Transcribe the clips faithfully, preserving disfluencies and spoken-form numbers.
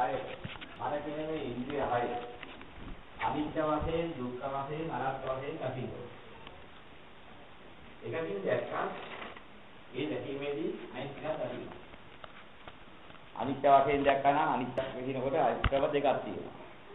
හය. මන කියන මේ ඉන්ද්‍රිය හය. අනිත්‍ය වශයෙන්, දුක්ඛ වශයෙන්, අනාත්ම වශයෙන් දකින්න. එකකින් දැක්කා ඒ දැකීමේදී අනිත්‍ය දකින්න. අනිත්‍ය වශයෙන් දැක්කා නම් අනිත්‍ය කියනකොට ක්‍රම දෙකක් තියෙනවා.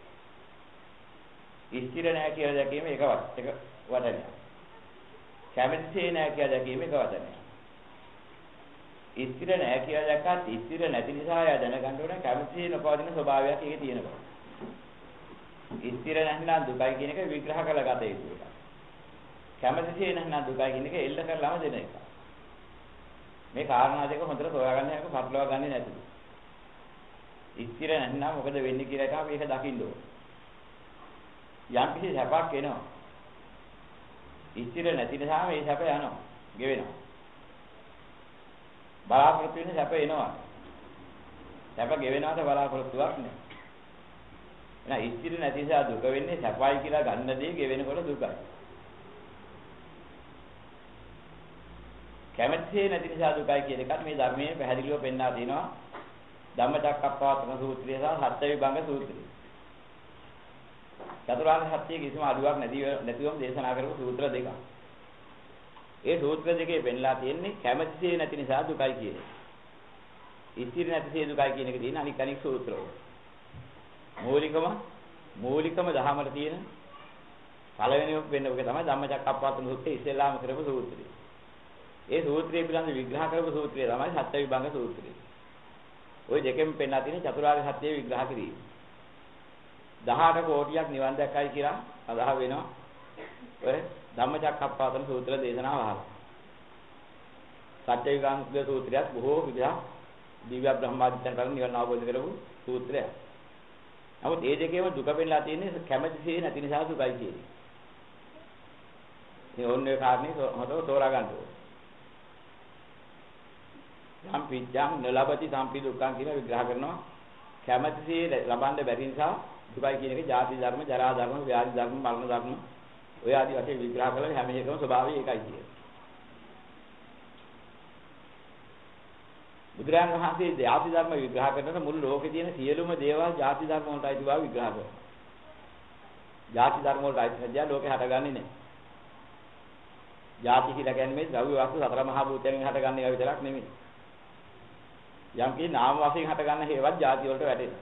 ස්ථිර නැහැ කියලා දැකීම එක වත් එක වදනයක්. කැමැතිසේ නැහැ කියලා දැකීම එක වදනයක්. ස්ථිර නැහැ කියලා දැක්කත් ස්ථිර නැති නිසා ආය දැනගන්න ඕනේ කැමැතිසේ නොපවතින ස්වභාවයක් ඒකේ තියෙනවා. ස්ථිර නැත්නම් දුකයි කියන එක විග්‍රහ කරලා ගත යුතු එකක්. කැමැතිසේ නැත්නම් දුකයි කියන එක එල්ල කරලාම දෙන එක. මේ කාරණා දෙක හොඳට හොයාගන්න එක පටලවා ගන්නේ නැතුව. ස්ථිර නැත්නම් මොකද වෙන්නේ කියලා එක අපි ඒක දකින්න ඕනේ. යම් කිසි සැපක් එනවා. ස්ථිර නැති නිසා මේ සැප යනවා, ගෙවෙනවා. බලාපොරොත්තු වෙන සැප එනවා. සැප ගෙවෙනවාට බලාපොරොත්තුවක් නෑ. එහෙනම් ස්ථිර නැති නිසා දුක වෙන්නේ සැපයි කියලා ගන්න දේ ගෙවෙනකොට දුකයි. කැමැත්තේ නැති නිසා දුකයි කියන එකත් මේ ධර්මයේ පැහැදිලිව පෙන්නලා දෙනවා. ධම්මචක්කප්පවත්තන සූත්‍රය සහ සත්‍ය විභංග සූත්‍රය. චතුරාර්ය සත්‍යයේ කිසිම අඩුවක් නැති නැතිවම දේශනා කරපු සූත්‍ර දෙකක්. ඒ සූත්‍ර දෙකේ පෙන්නලා තියෙන්නේ කැමැතිසේ නැති නිසා දුකයි කියන්නේ. ඉතිරි නැතිසේ දුකයි කියන එක තියෙන අනික් අනික් සූත්‍රවල. මූලිකම මූලිකම දහමට තියෙන පළවෙනිම වෙන්න ඔක තමයි ධම්මචක්කප්පවත්තන සූත්‍රයේ ඉස්සෙල්ලාම කරපු සූත්‍රය. ඒ සූත්‍රය පිළිබඳ විග්‍රහ කරපු සූත්‍රය තමයි සත්‍ය විභංග සූත්‍රය. ওই දෙකෙන් පෙන්නලා තියෙන චතුරාර්ය සත්‍ය විග්‍රහ කිරීම. දහඅට කෝටියක් නිවන් දැක්කයි කියලා අදහ වෙනවා. ඔය ධම්මචක්කප්පවත්තන සූත්‍ර දේශනාව අහලා. සත්‍ය විභංග සූත්‍රයත් බොහෝ විග්‍රහ දිව්‍ය බ්‍රහ්මාදිත්‍යයන් කරන නිවන අවබෝධ කරපු සූත්‍රයක්. නමුත් මේ දෙකේම දුක පෙන්නලා තියෙන්නේ කැමැතිසේ නැති නිසා දුකයි කියන්නේ. මේ ඕන්නේ කාරණේ හොතව තෝරා ගන්න ඕනේ. යම් පිච්ඡං නලබති සම්පි දුක්ඛං කියන විග්‍රහ කරනවා. කැමැතිසේ ලබන්න බැරි නිසා දුකයි කියන එක ජාති ධර්ම, ජරා ධර්ම, ව්‍යාධි ධර්ම, මරණ ධර්ම ඔය ආදී වශයෙන් විග්‍රහ කරලා හැම එකම ස්වභාවය ඒකයි කියන්නේ. බුදුරජාණන් වහන්සේ ජාති ධර්ම විග්‍රහ කරනකොට මුළු ලෝකේ තියෙන සියලුම දේවල් ජාති ධර්ම වලට අයිති බව විග්‍රහ කරනවා. ජාති ධර්ම වලට අයිති නැතිව ලෝකේ හටගන්නේ නැහැ. ජාති කියලා කියන්නේ මේ ද්‍රව්‍ය වස්තු සතර මහා භූතයෙන් හටගන්න ඒවා විතරක් නෙමෙයි. යම් කී නාම වශයෙන් හටගන්න හේවත් ජාති වලට වැටෙනවා.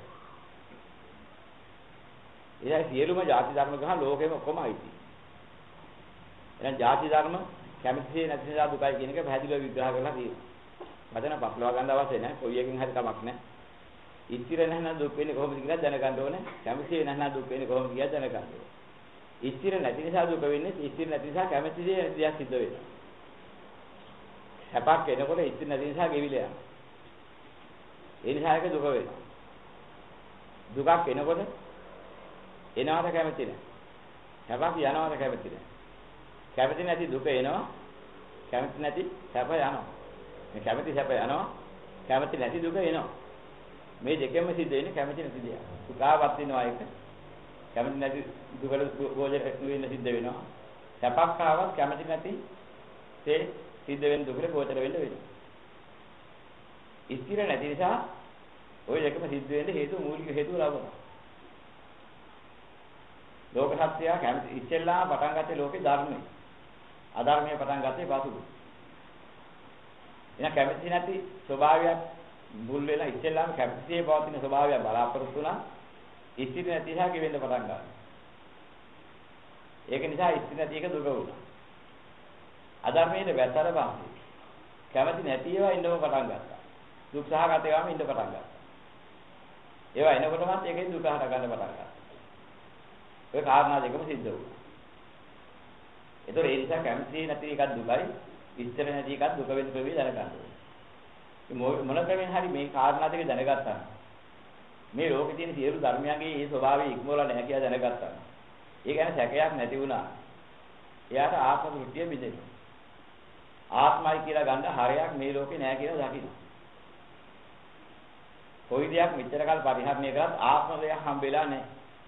එයා සියලුම ජාති ධර්ම ගහ ලෝකෙම ඔක්කොම අයිති. එහෙනම් ජාති ධර්ම කැමැතිසේ නැති නිසා දුකයි කියන එක පැහැදිලිව විග්‍රහ කරලා තියෙනවා. වදන පස්ලවා ගන්න අවශ්‍ය නැහැ. කොයි එකකින් හරි කමක් නැහැ. ඉස්තිර නැහන දුක් වෙන්නේ කොහොමද කියලා දැනගන්න ඕනේ. කැමැතිසේ නැහන දුක් වෙන්නේ කොහොමද කියලා දැනගන්න ඕනේ. ඉස්තිර නැති නිසා දුක වෙන්නේ ඉස්තිර නැති නිසා කැමැතිසේ නැති දෙයක් සිද්ධ වෙනවා. හැපක් එනකොට ඉස්තිර නැති නිසා ගෙවිලා යනවා. ඒ නිසා ඒක දුක වෙනවා. දුකක් එනකොට එනවාට කැමති නැහැ. හැපක් යනවාට කැමති නැහැ. කැමති නැති දුක එනවා. කැමති නැති සැප යනවා. මේ කැමති සැප යනවා. කැමති නැති දුක එනවා. මේ දෙකෙන්ම සිද්ධ වෙන්නේ කැමති නැති දෙයක්. සුඛාවත් වෙනවා එක. කැමති නැති දුකට ගෝචර වෙන්න සිද්ධ වෙනවා. සැපක් ආවත් කැමති නැති තේ සිද්ධ වෙන දුකට ගෝචර වෙන්න වෙනවා. ස්ථිර නැති නිසා ওই දෙකම සිද්ධ වෙන්න හේතු මූලික හේතු ලබනවා. ලෝක සත්‍යය කැමති ඉස්සෙල්ලා පටන් ගත්තේ ලෝකේ ධර්මයි. අධර්මයේ පටන් ගත්තේ පසුව. එහෙනම් කැමති නැති ස්වභාවයක් මුල් වෙලා ඉස්සෙල්ලාම කැමතිසේ පවතින ස්වභාවය බලාපොරොත්තු වුණා. ඉස්තිර නැති නිසා ගෙවෙන්න පටන් ගන්නවා. ඒක නිසා ඉස්තිර නැති එක දුක වුණා. අධර්මයේ වැතර පස්සේ කැමති නැති ඒවා ඉන්නව පටන් ගත්තා. දුක් සහගත ඒවාම ඉන්න පටන් ගත්තා. ඒවා එනකොටමත් ඒකෙන් දුක හට ගන්න පටන් ගත්තා. ඔය කාරණා දෙකම සිද්ධ වුණා. ඒතකොට ඒ නිසා කැමති නැති එකක් දුකයි, ඉස්තර නැති එකක් දුක වෙන ප්‍රවේ දැනගන්න ඕනේ. මොන ක්‍රමෙන් හරි මේ කාරණා දෙක දැනගත්තා. මේ ලෝකේ තියෙන සියලු ධර්මයන්ගේ මේ ස්වභාවය ඉක්මවලා නැහැ කියලා දැනගත්තා. ඒ කියන්නේ සැකයක් නැති වුණා. එයාට ආත්ම දෘෂ්ටිය බිඳෙනවා. ආත්මයි කියලා ගන්න හරයක් මේ ලෝකේ නැහැ කියලා දකින්න. කොයි දෙයක් මෙච්චර කල් පරිහරණය කරත් ආත්ම දෙයක් හම්බෙලා නැහැ.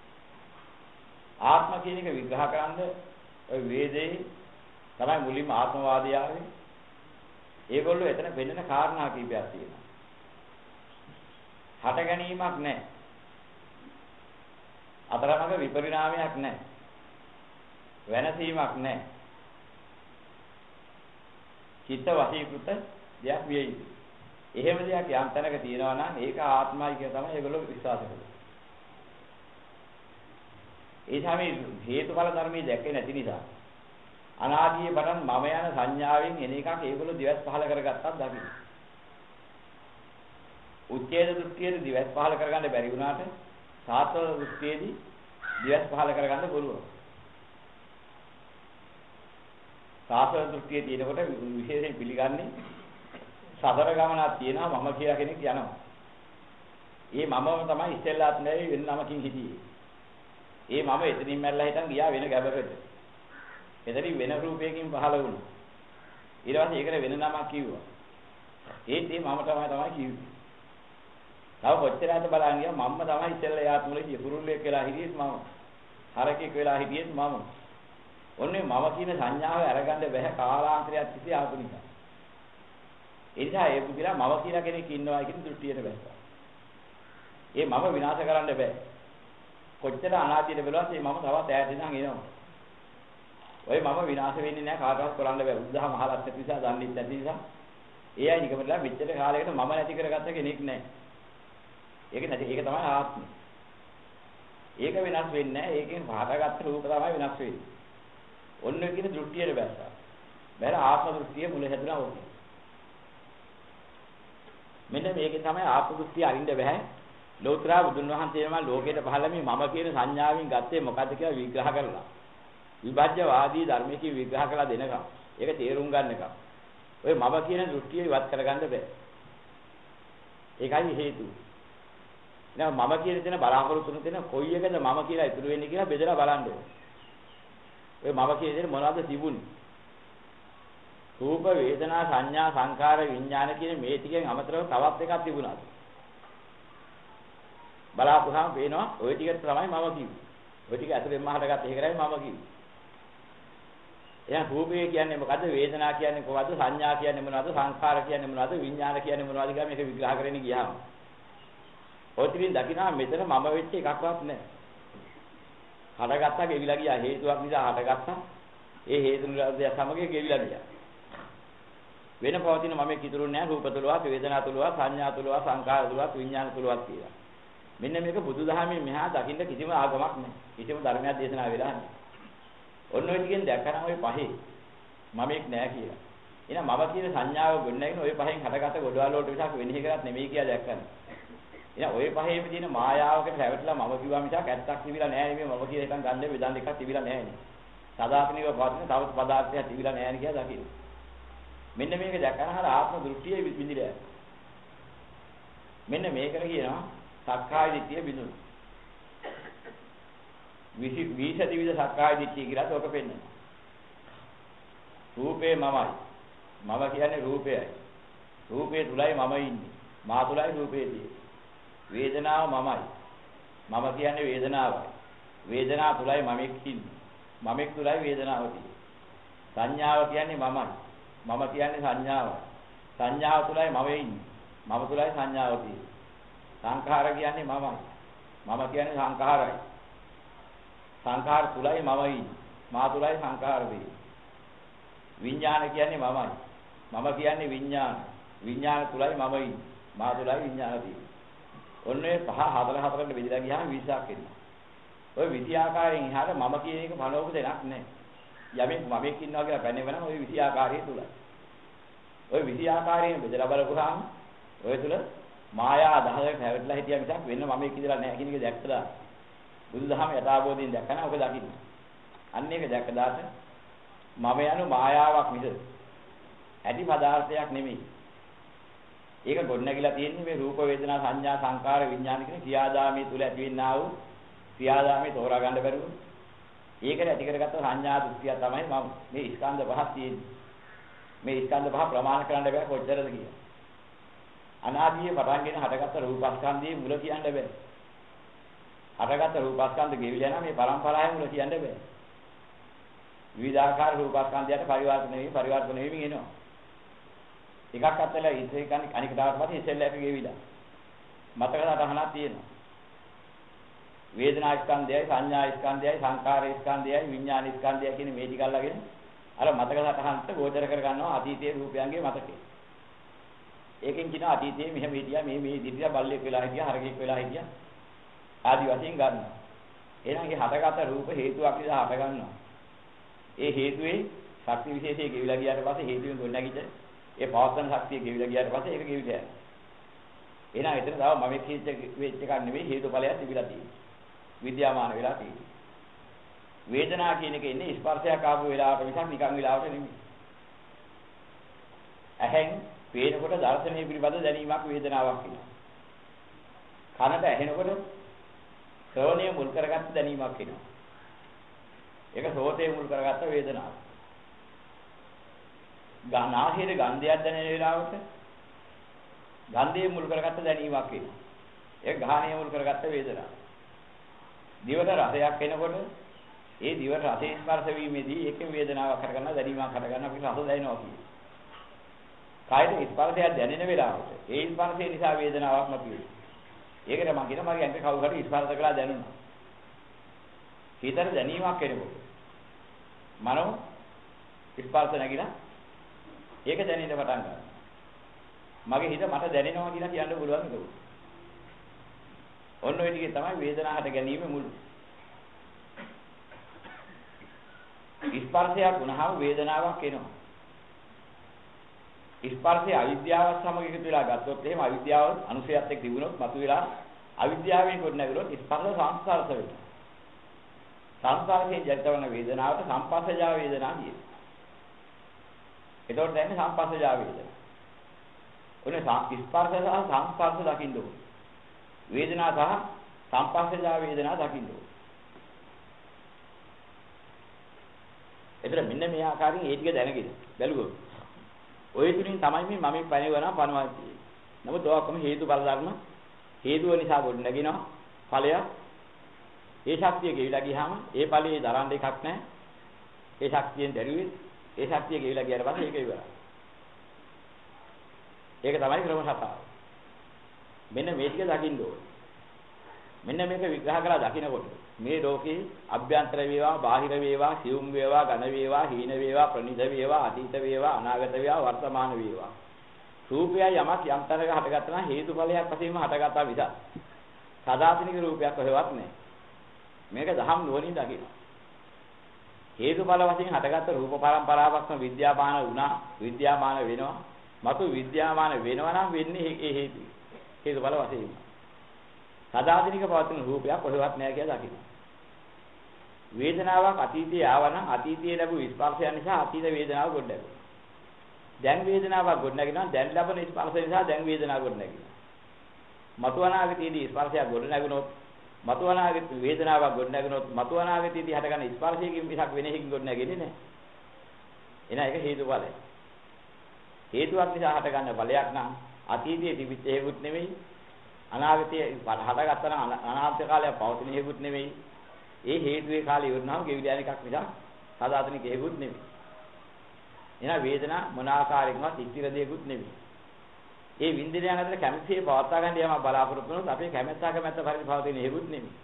ආත්ම කියන එක විග්‍රහ කරන්න ඔය වේදේ තමයි මුලින්ම ආත්මවාදී ආවේ. ඒගොල්ලෝ එතන වෙන්නන කාරණා කීපයක් තියෙනවා. හට ගැනීමක් නැහැ. අතරමඟ විපරිණාමයක් නැහැ. වෙනසීමක් නැහැ. චිත්ත වශීකృత දෙයක් විය යුතුයි. එහෙම දෙයක් යම් තැනක තියෙනවා නම් ඒක ආත්මයි කියලා තමයි ඒගොල්ලෝ විශ්වාස කරන්නේ. ඒ තමයි හේතුඵල ධර්මයේ දැකේ නැති නිසා අනාදියේ පටන් මම යන සංඥාවෙන් එන එකක් ඒගොල්ලෝ දිවස් පහල කරගත්තත් දකින්න. උච්ඡේද දෘෂ්ටියේ දිවස් පහල කරගන්න බැරි වුණාට සාත්ව දෘෂ්ටියේදී දිවස් පහල කරගන්න පුළුවන්. සාත්ව දෘෂ්ටියේ තියෙනකොට විශේෂයෙන් පිළිගන්නේ සතර ගමනක් තියෙනවා මම කියලා කෙනෙක් යනවා. ඒ මමම තමයි ඉස්සෙල්ලාත් නෙවෙයි වෙන නමකින් හිටියේ. ඒ මම එතනින් මැරලා හිටන් ගියා වෙන ගැබරට. එතනින් වෙන රූපයකින් පහළ වුණා. ඊට පස්සේ ඒකට වෙන නමක් කිව්වා. ඒත් මේ මම තමයි තමයි කිව්වේ. තව කොච්චරද බලන්න ගියා මම්ම තමයි ඉස්සෙල්ලා යාත් මුලදී කුරුල්ලෙක් වෙලා හිටියෙත් මම. හරකෙක් වෙලා හිටියෙත් මම. ඔන්නේ මම කියන සංඥාව අරගන්න බැහැ කාලාන්තරයක් තිස්සේ ආපු නිසා. ඒ නිසා ඒ පුදුලා මම කියලා කෙනෙක් ඉන්නවා කියන දෘෂ්ටියට බැස්සා. ඒ මම විනාශ කරන්න බෑ. කොච්චර අනාදියට බලවත් මේ මම තවත් ඈත ඉඳන් එනවා. ඔය මම විනාශ වෙන්නේ නැහැ කාටවත් කරන්න බෑ. උද්දාහ මහලත් නැති නිසා දන්නේ නැති නිසා. ඒ අය නිකමලා මෙච්චර කාලයකට මම නැති කරගත්ත කෙනෙක් නැහැ. ඒක නැති ඒක තමයි ආත්මය. ඒක වෙනස් වෙන්නේ නැහැ. ඒකෙන් පහටගත්ත රූප තමයි වෙනස් වෙන්නේ. ඔන්න ඔය කියන දෘෂ්ටියට බැස්සා. බැල ආත්ම දෘෂ්ටිය මුල හැදුනා ඕක. මෙන්න මේකේ තමයි ආත්ම දෘෂ්ටිය අරින්න බෑ. ලෝතර බුදුන් වහන්සේම ලෝකයට පහළ මේ මම කියන සංඥාවෙන් ගත්තේ මොකද්ද කියලා විග්‍රහ කරලා. විභජ්‍යවාදී ධර්මයේ විග්‍රහ කළා දෙනකම්. ඒක තේරුම් ගන්නකම්. ඔය මම කියන දෘෂ්ටිය ඉවත් කරගන්න බෑ. ඒකයි හේතුව. නෑ මම කියන දේ බලාපොරොත්තු වෙන කොයි එකද මම කියලා ඉතුරු වෙන්නේ කියලා බෙදලා බලන්න ඕනේ. ඔය මම කියන දේ මොනවද තිබුණේ? රූප වේදනා සංඥා සංකාර විඥාන කියන මේ ටිකෙන් අමතරව තවත් එකක් තිබුණාද? බලාපොරොත්තුම පේනවා ওই ටික තමයි මම කිව්වේ. ওই ටික ඇතුලෙන්ම හටගත්ත ඒකයි මම කිව්වේ. එහෙනම් රූපය කියන්නේ මොකද්ද? වේදනා කියන්නේ මොකද්ද? සංඥා කියන්නේ මොනවද? සංකාර කියන්නේ මොනවද? විඥාන කියන්නේ මොනවද කියලා මේක විග්‍රහ කරගෙන ගියාම ඔය ටිකින් දකිනවා මෙතන මම වෙච්ච එකක්වත් නැහැ. හටගත්තා ගෙවිලා ගියා හේතුවක් නිසා හටගත්තා. ඒ හේතු නිරෝධය සමග ගෙවිලා ගියා. වෙන පවතින මමෙක් ඉතුරු නැහැ රූප තුලවත් වේදනා තුලවත් සංඥා තුලවත් සංකාර තුලවත් විඥාන තුලවත් කියලා. මෙන්න මේක බුදුදහමේ මෙහා දකින්න කිසිම ආගමක් නැහැ. කිසිම ධර්මයක් දේශනා වෙලා නැහැ. ඔන්න ඔය ටිකෙන් දැක්කම ඔය පහේ මමෙක් නැහැ කියලා. එහෙනම් මම කියන සංඥාව ගොඩනගෙන ඔය පහෙන් හටගත්ත ගොඩවල් වලට විසක් වෙන එකක් නෙමෙයි කියලා දැක්කම. එහෙනම් ඔය පහේම තියෙන මායාවකට රැවටිලා මම කිව්වා මිසක් ඇත්තක් තිබිලා නැහැ නෙමෙයි මම කියන එකෙන් ගන්න බෙදන් දෙකක් තිබිලා නැහැ නේ. සදාතනියව පවතින තව පදාර්ථයක් තිබිලා නැහැ නේ කියලා දකින්න. මෙන්න මේක දැක්කම හර ආත්ම දෘෂ්ටිය විඳිලා. මෙන්න මේකට කියනවා සක්කාය දිට්ඨිය බිඳුන. විශේෂ විවිධ සක්කාය දිට්ඨිය කියලා තෝක පෙන්නනවා. රූපේ මමයි. මම කියන්නේ රූපයයි. රූපේ තුලයි මම ඉන්නේ. මා තුලයි රූපේ තියෙන්නේ. වේදනාව මමයි. මම කියන්නේ වේදනාවයි. වේදනාව තුලයි මමෙක් ඉන්නේ. මමෙක් තුලයි වේදනාව තියෙන්නේ. සංඥාව කියන්නේ මමයි. මම කියන්නේ සංඥාවයි. සංඥාව තුලයි මම ඉන්නේ. මම තුලයි සංඥාව තියෙන්නේ. සංඛාර කියන්නේ මමයි. මම කියන්නේ සංඛාරයි. සංඛාර තුලයි මම ඉන්නේ. මා තුලයි සංඛාර තියෙන්නේ. විඥාන කියන්නේ මමයි. මම කියන්නේ විඥාන. විඥාන තුලයි මම ඉන්නේ. මා තුලයි විඥාන තියෙන්නේ. ඔන්නේ පහ හතර හතරකට බෙදලා ගියාම විස්සක් එනවා. ඔය විසි ආකාරයෙන් එහාට මම කියන එක බලවක දෙයක් නැහැ. යමෙක් මමෙක් ඉන්නවා කියලා පැනෙවනම් ඔය විසි ආකාරය තුලයි. ඔය විසි ආකාරයෙන් බෙදලා බලපුවාම ඔය තුල මායා දහයක හැවටලා හිටියා මිසක් වෙන මමෙක් ඉඳලා නැහැ කියන එක දැක්කලා බුදුදහම යථාබෝධයෙන් දැක්කම ඔක දකින්න. අන්න ඒක දැක්කදාට මම යනු මායාවක් මිස ඇති පදාර්ථයක් නෙමෙයි. ඒක ගොඩනැගිලා තියෙන්නේ මේ රූප වේදනා සංඥා සංකාර විඥාන කියන ක්‍රියාදාමයේ තුල ඇතිවෙනා වූ ක්‍රියාදාමයේ තෝරා ගන්න බැරුව ඒකට ඇති කරගත්ත සංඥා දෘෂ්ටිය තමයි මම මේ ස්කන්ධ පහක් තියෙන්නේ. මේ ස්කන්ධ පහ ප්‍රමාණ කරන්න බෑ කොච්චරද කියලා. අනාදියේ පටන්ගෙන හටගත්ත රූපස්කන්ධයේ මුල කියන්න බෑ. හටගත්ත රූපස්කන්ධ ගෙවිලා යනවා මේ පරම්පරාවේ මුල කියන්න බෑ. විවිධාකාර රූපස්කන්ධයට පරිවර්තන වෙවි පරිවර්තන වෙමින් එනවා. එකක් අතලා ඉතින් අනික දාට පස්සේ ඉස්සෙල්ලා එක ගෙවිලා. මතක සටහනක් තියෙනවා. වේදනා ස්කන්ධයයි සංඥා ස්කන්ධයයි සංකාර ස්කන්ධයයි විඥාන ස්කන්ධයයි කියන මේ ටික අල්ලගෙන අර මතක සටහනට ගෝචර කර ගන්නවා අතීතයේ රූපයන්ගේ මතකේ. ඒකෙන් කියනවා අතීතයේ මෙහෙම හිටියා මේ මේ ඉදිරියට බල්ලෙක් වෙලා හිටියා හරකෙක් වෙලා හිටියා ආදි වශයෙන් ගන්නවා. එහෙනම් ඒ හටගත රූප හේතුවක් නිසා හට ගන්නවා. ඒ හේතුවේ ශක්ති විශේෂයේ ගෙවිලා ගියාට පස්සේ හේතුවෙන් ගොඩනැගිච්ච ඒ පවත්තන ශක්තිය ගෙවිලා ගියාට පස්සේ ඒක ගෙවිලා යනවා. එහෙනම් එතන තව මම කිච්ච වෙච්ච එකක් නෙවෙයි හේතුඵලයක් තිබිලා තියෙන්නේ. විද්‍යාමාන වෙලා තියෙන්නේ. වේදනා කියන එක ඉන්නේ ස්පර්ශයක් ආපු වෙලාවට මිසක් නිකන් වෙලාවට නෙමෙයි. ඇහෙන් පේනකොට දර්ශනීය පිළිබඳ දැනීමක් වේදනාවක් වෙනවා. කනට ඇහෙනකොට ශ්‍රවණය මුල් කරගත්ත දැනීමක් වෙනවා. ඒක සෝතේ මුල් කරගත්ත වේදනාවක්. ගානාහිර ගන්ධයක් දැනෙන වෙලාවට ගන්ධය මුල් කරගත්ත දැනීමක් වෙනවා. ඒක ගාහණය මුල් කරගත්ත වේදනාවක්. දිවට රසයක් එනකොට ඒ දිවට රසයේ ස්පර්ශ වීමේදී ඒකේ වේදනාවක් කරගන්න දැනීමක් කරගන්න අපිට රස දැනෙනවා කියන්නේ. කායයේ ස්පර්ශයක් දැනෙන වෙලාවට ඒ ස්පර්ශය නිසා වේදනාවක් මතුවේ. ඒකට මම කියන මගේ ඇඟ කවුරු හරි ස්පර්ශ කළා දැනුණා. හිතට දැනීමක් එනකොට මනෝ ස්පර්ශ නැගිලා ඒක දැනෙන්න පටන් ගන්නවා. මගේ හිත මට දැනෙනවා කියලා කියන්න පුළුවන් ඒක. ඔන්න ඔය ටිකේ තමයි වේදනාවට ගැනීම මුල්. ස්පර්ශයක් වුණාම වේදනාවක් එනවා. ස්පර්ශය අවිද්‍යාවත් සමග එකතු වෙලා ගත්තොත් එහෙම අවිද්‍යාව අනුසයත් එක්ක තිබුණොත් මතුවලා අවිද්‍යාවෙන් කොට නැගලොත් ස්පර්ශ සංස්කාරස වෙනවා. සංස්කාරයෙන් ජනිත වන වේදනාවට සංපස්සජා වේදනා කියනවා. ඒතකොට දැනෙන්නේ සංපස්සජා වේදනා. ඔනේ ස්පර්ශ සහ සංස්පර්ශ දකින්න ඕනේ. වේදනා සහ සංපස්සජා වේදනා දකින්න ඕනේ. එතන මෙන්න මේ ආකාරයෙන් ඒ ටික දැනගෙන බැලුවොත් ඔය තුලින් තමයි මේ මම පණවනවා පණවා තියෙන්නේ. නමුත් ඔක්කොම හේතුඵල ධර්ම හේතුව නිසා ගොඩ නැගිනවා ඵලයක්. ඒ ශක්තිය ගෙවිලා ගියාම ඒ ඵලයේ දරන්න එකක් නැහැ. ඒ ශක්තියෙන් දැරුවේ ඒ ශක්තිය ගෙවිලා ගියාට පස්සේ ඒක ඉවරයි. ඒක තමයි ක්‍රම සතාව. මෙන්න මේ ටික දකින්න ඕනේ. මෙන්න මේක විග්‍රහ කරලා දකිනකොට මේ ලෝකේ අභ්‍යන්තර වේවා බාහිර වේවා සියුම් වේවා ඝන වේවා හීන වේවා ප්‍රනිද වේවා අතීත වේවා අනාගත වේවා වර්තමාන වේවා රූපය යමක් යම් තරක හටගත්තා නම් හේතුඵලයක් වශයෙන්ම හටගත්තා විතර සදාතනික රූපයක් කොහෙවත් නැහැ. මේක දහම් නුවණින් දකින්න. හේතුඵල වශයෙන් හටගත්ත රූප පරම්පරාවක්ම විද්‍යාමාන වුණා විද්‍යාමාන වෙනවා. මතු විද්‍යාමාන වෙනවා නම් වෙන්නේ ඒ හේතු. හේතුඵල වශයෙන්. සදාතනික පවතින රූපයක් කොහෙවත් නැහැ කියලා දකින්න. වේදනාවක් අතීතයේ ආවනම් අතීතයේ ලැබු ස්පර්ශය නිසා අතීත වේදනාව ගොඩ නැගෙනවා. දැන් වේදනාවක් ගොඩ නැගෙනවා දැන් ලැබෙන ස්පර්ශය නිසා දැන් වේදනාව ගොඩ නැගෙනවා. මතු අනාගතයේදී ස්පර්ශයක් ගොඩ නැගුණොත් මතු අනාගත වේදනාවක් ගොඩ නැගුණොත් මතු අනාගතයේදී හටගන්න ස්පර්ශයකින් මිසක් වෙන එකකින් ගොඩ නැගෙන්නේ නැහැ. එන එක හේතුඵලයි. හේතුවක් නිසා හටගන්න ඵලයක් නම් අතීතයේ තිබිච්ච හේතුත් නෙමෙයි අනාගතයේ හටගත්තා නම් අනාගත කාලයක් පවතින හේතුත් නෙමෙයි. ඒ හේතුවේ කාලය ඉවරනම ගෙවිලා යන එකක් නිසා සදාතනික හේතුත් නෙමෙයි. එන වේදනා මොන ආකාරයකින්වත් ඉතිර දෙයක්ුත් නෙමෙයි. ඒ විඳින යන අතර කැමැතිේ පවත්වා ගන්න යම බලාපොරොත්තු වුණොත් අපේ කැමැත්ත කැමැත්ත පරිදි පවතින හේතුත් නෙමෙයි.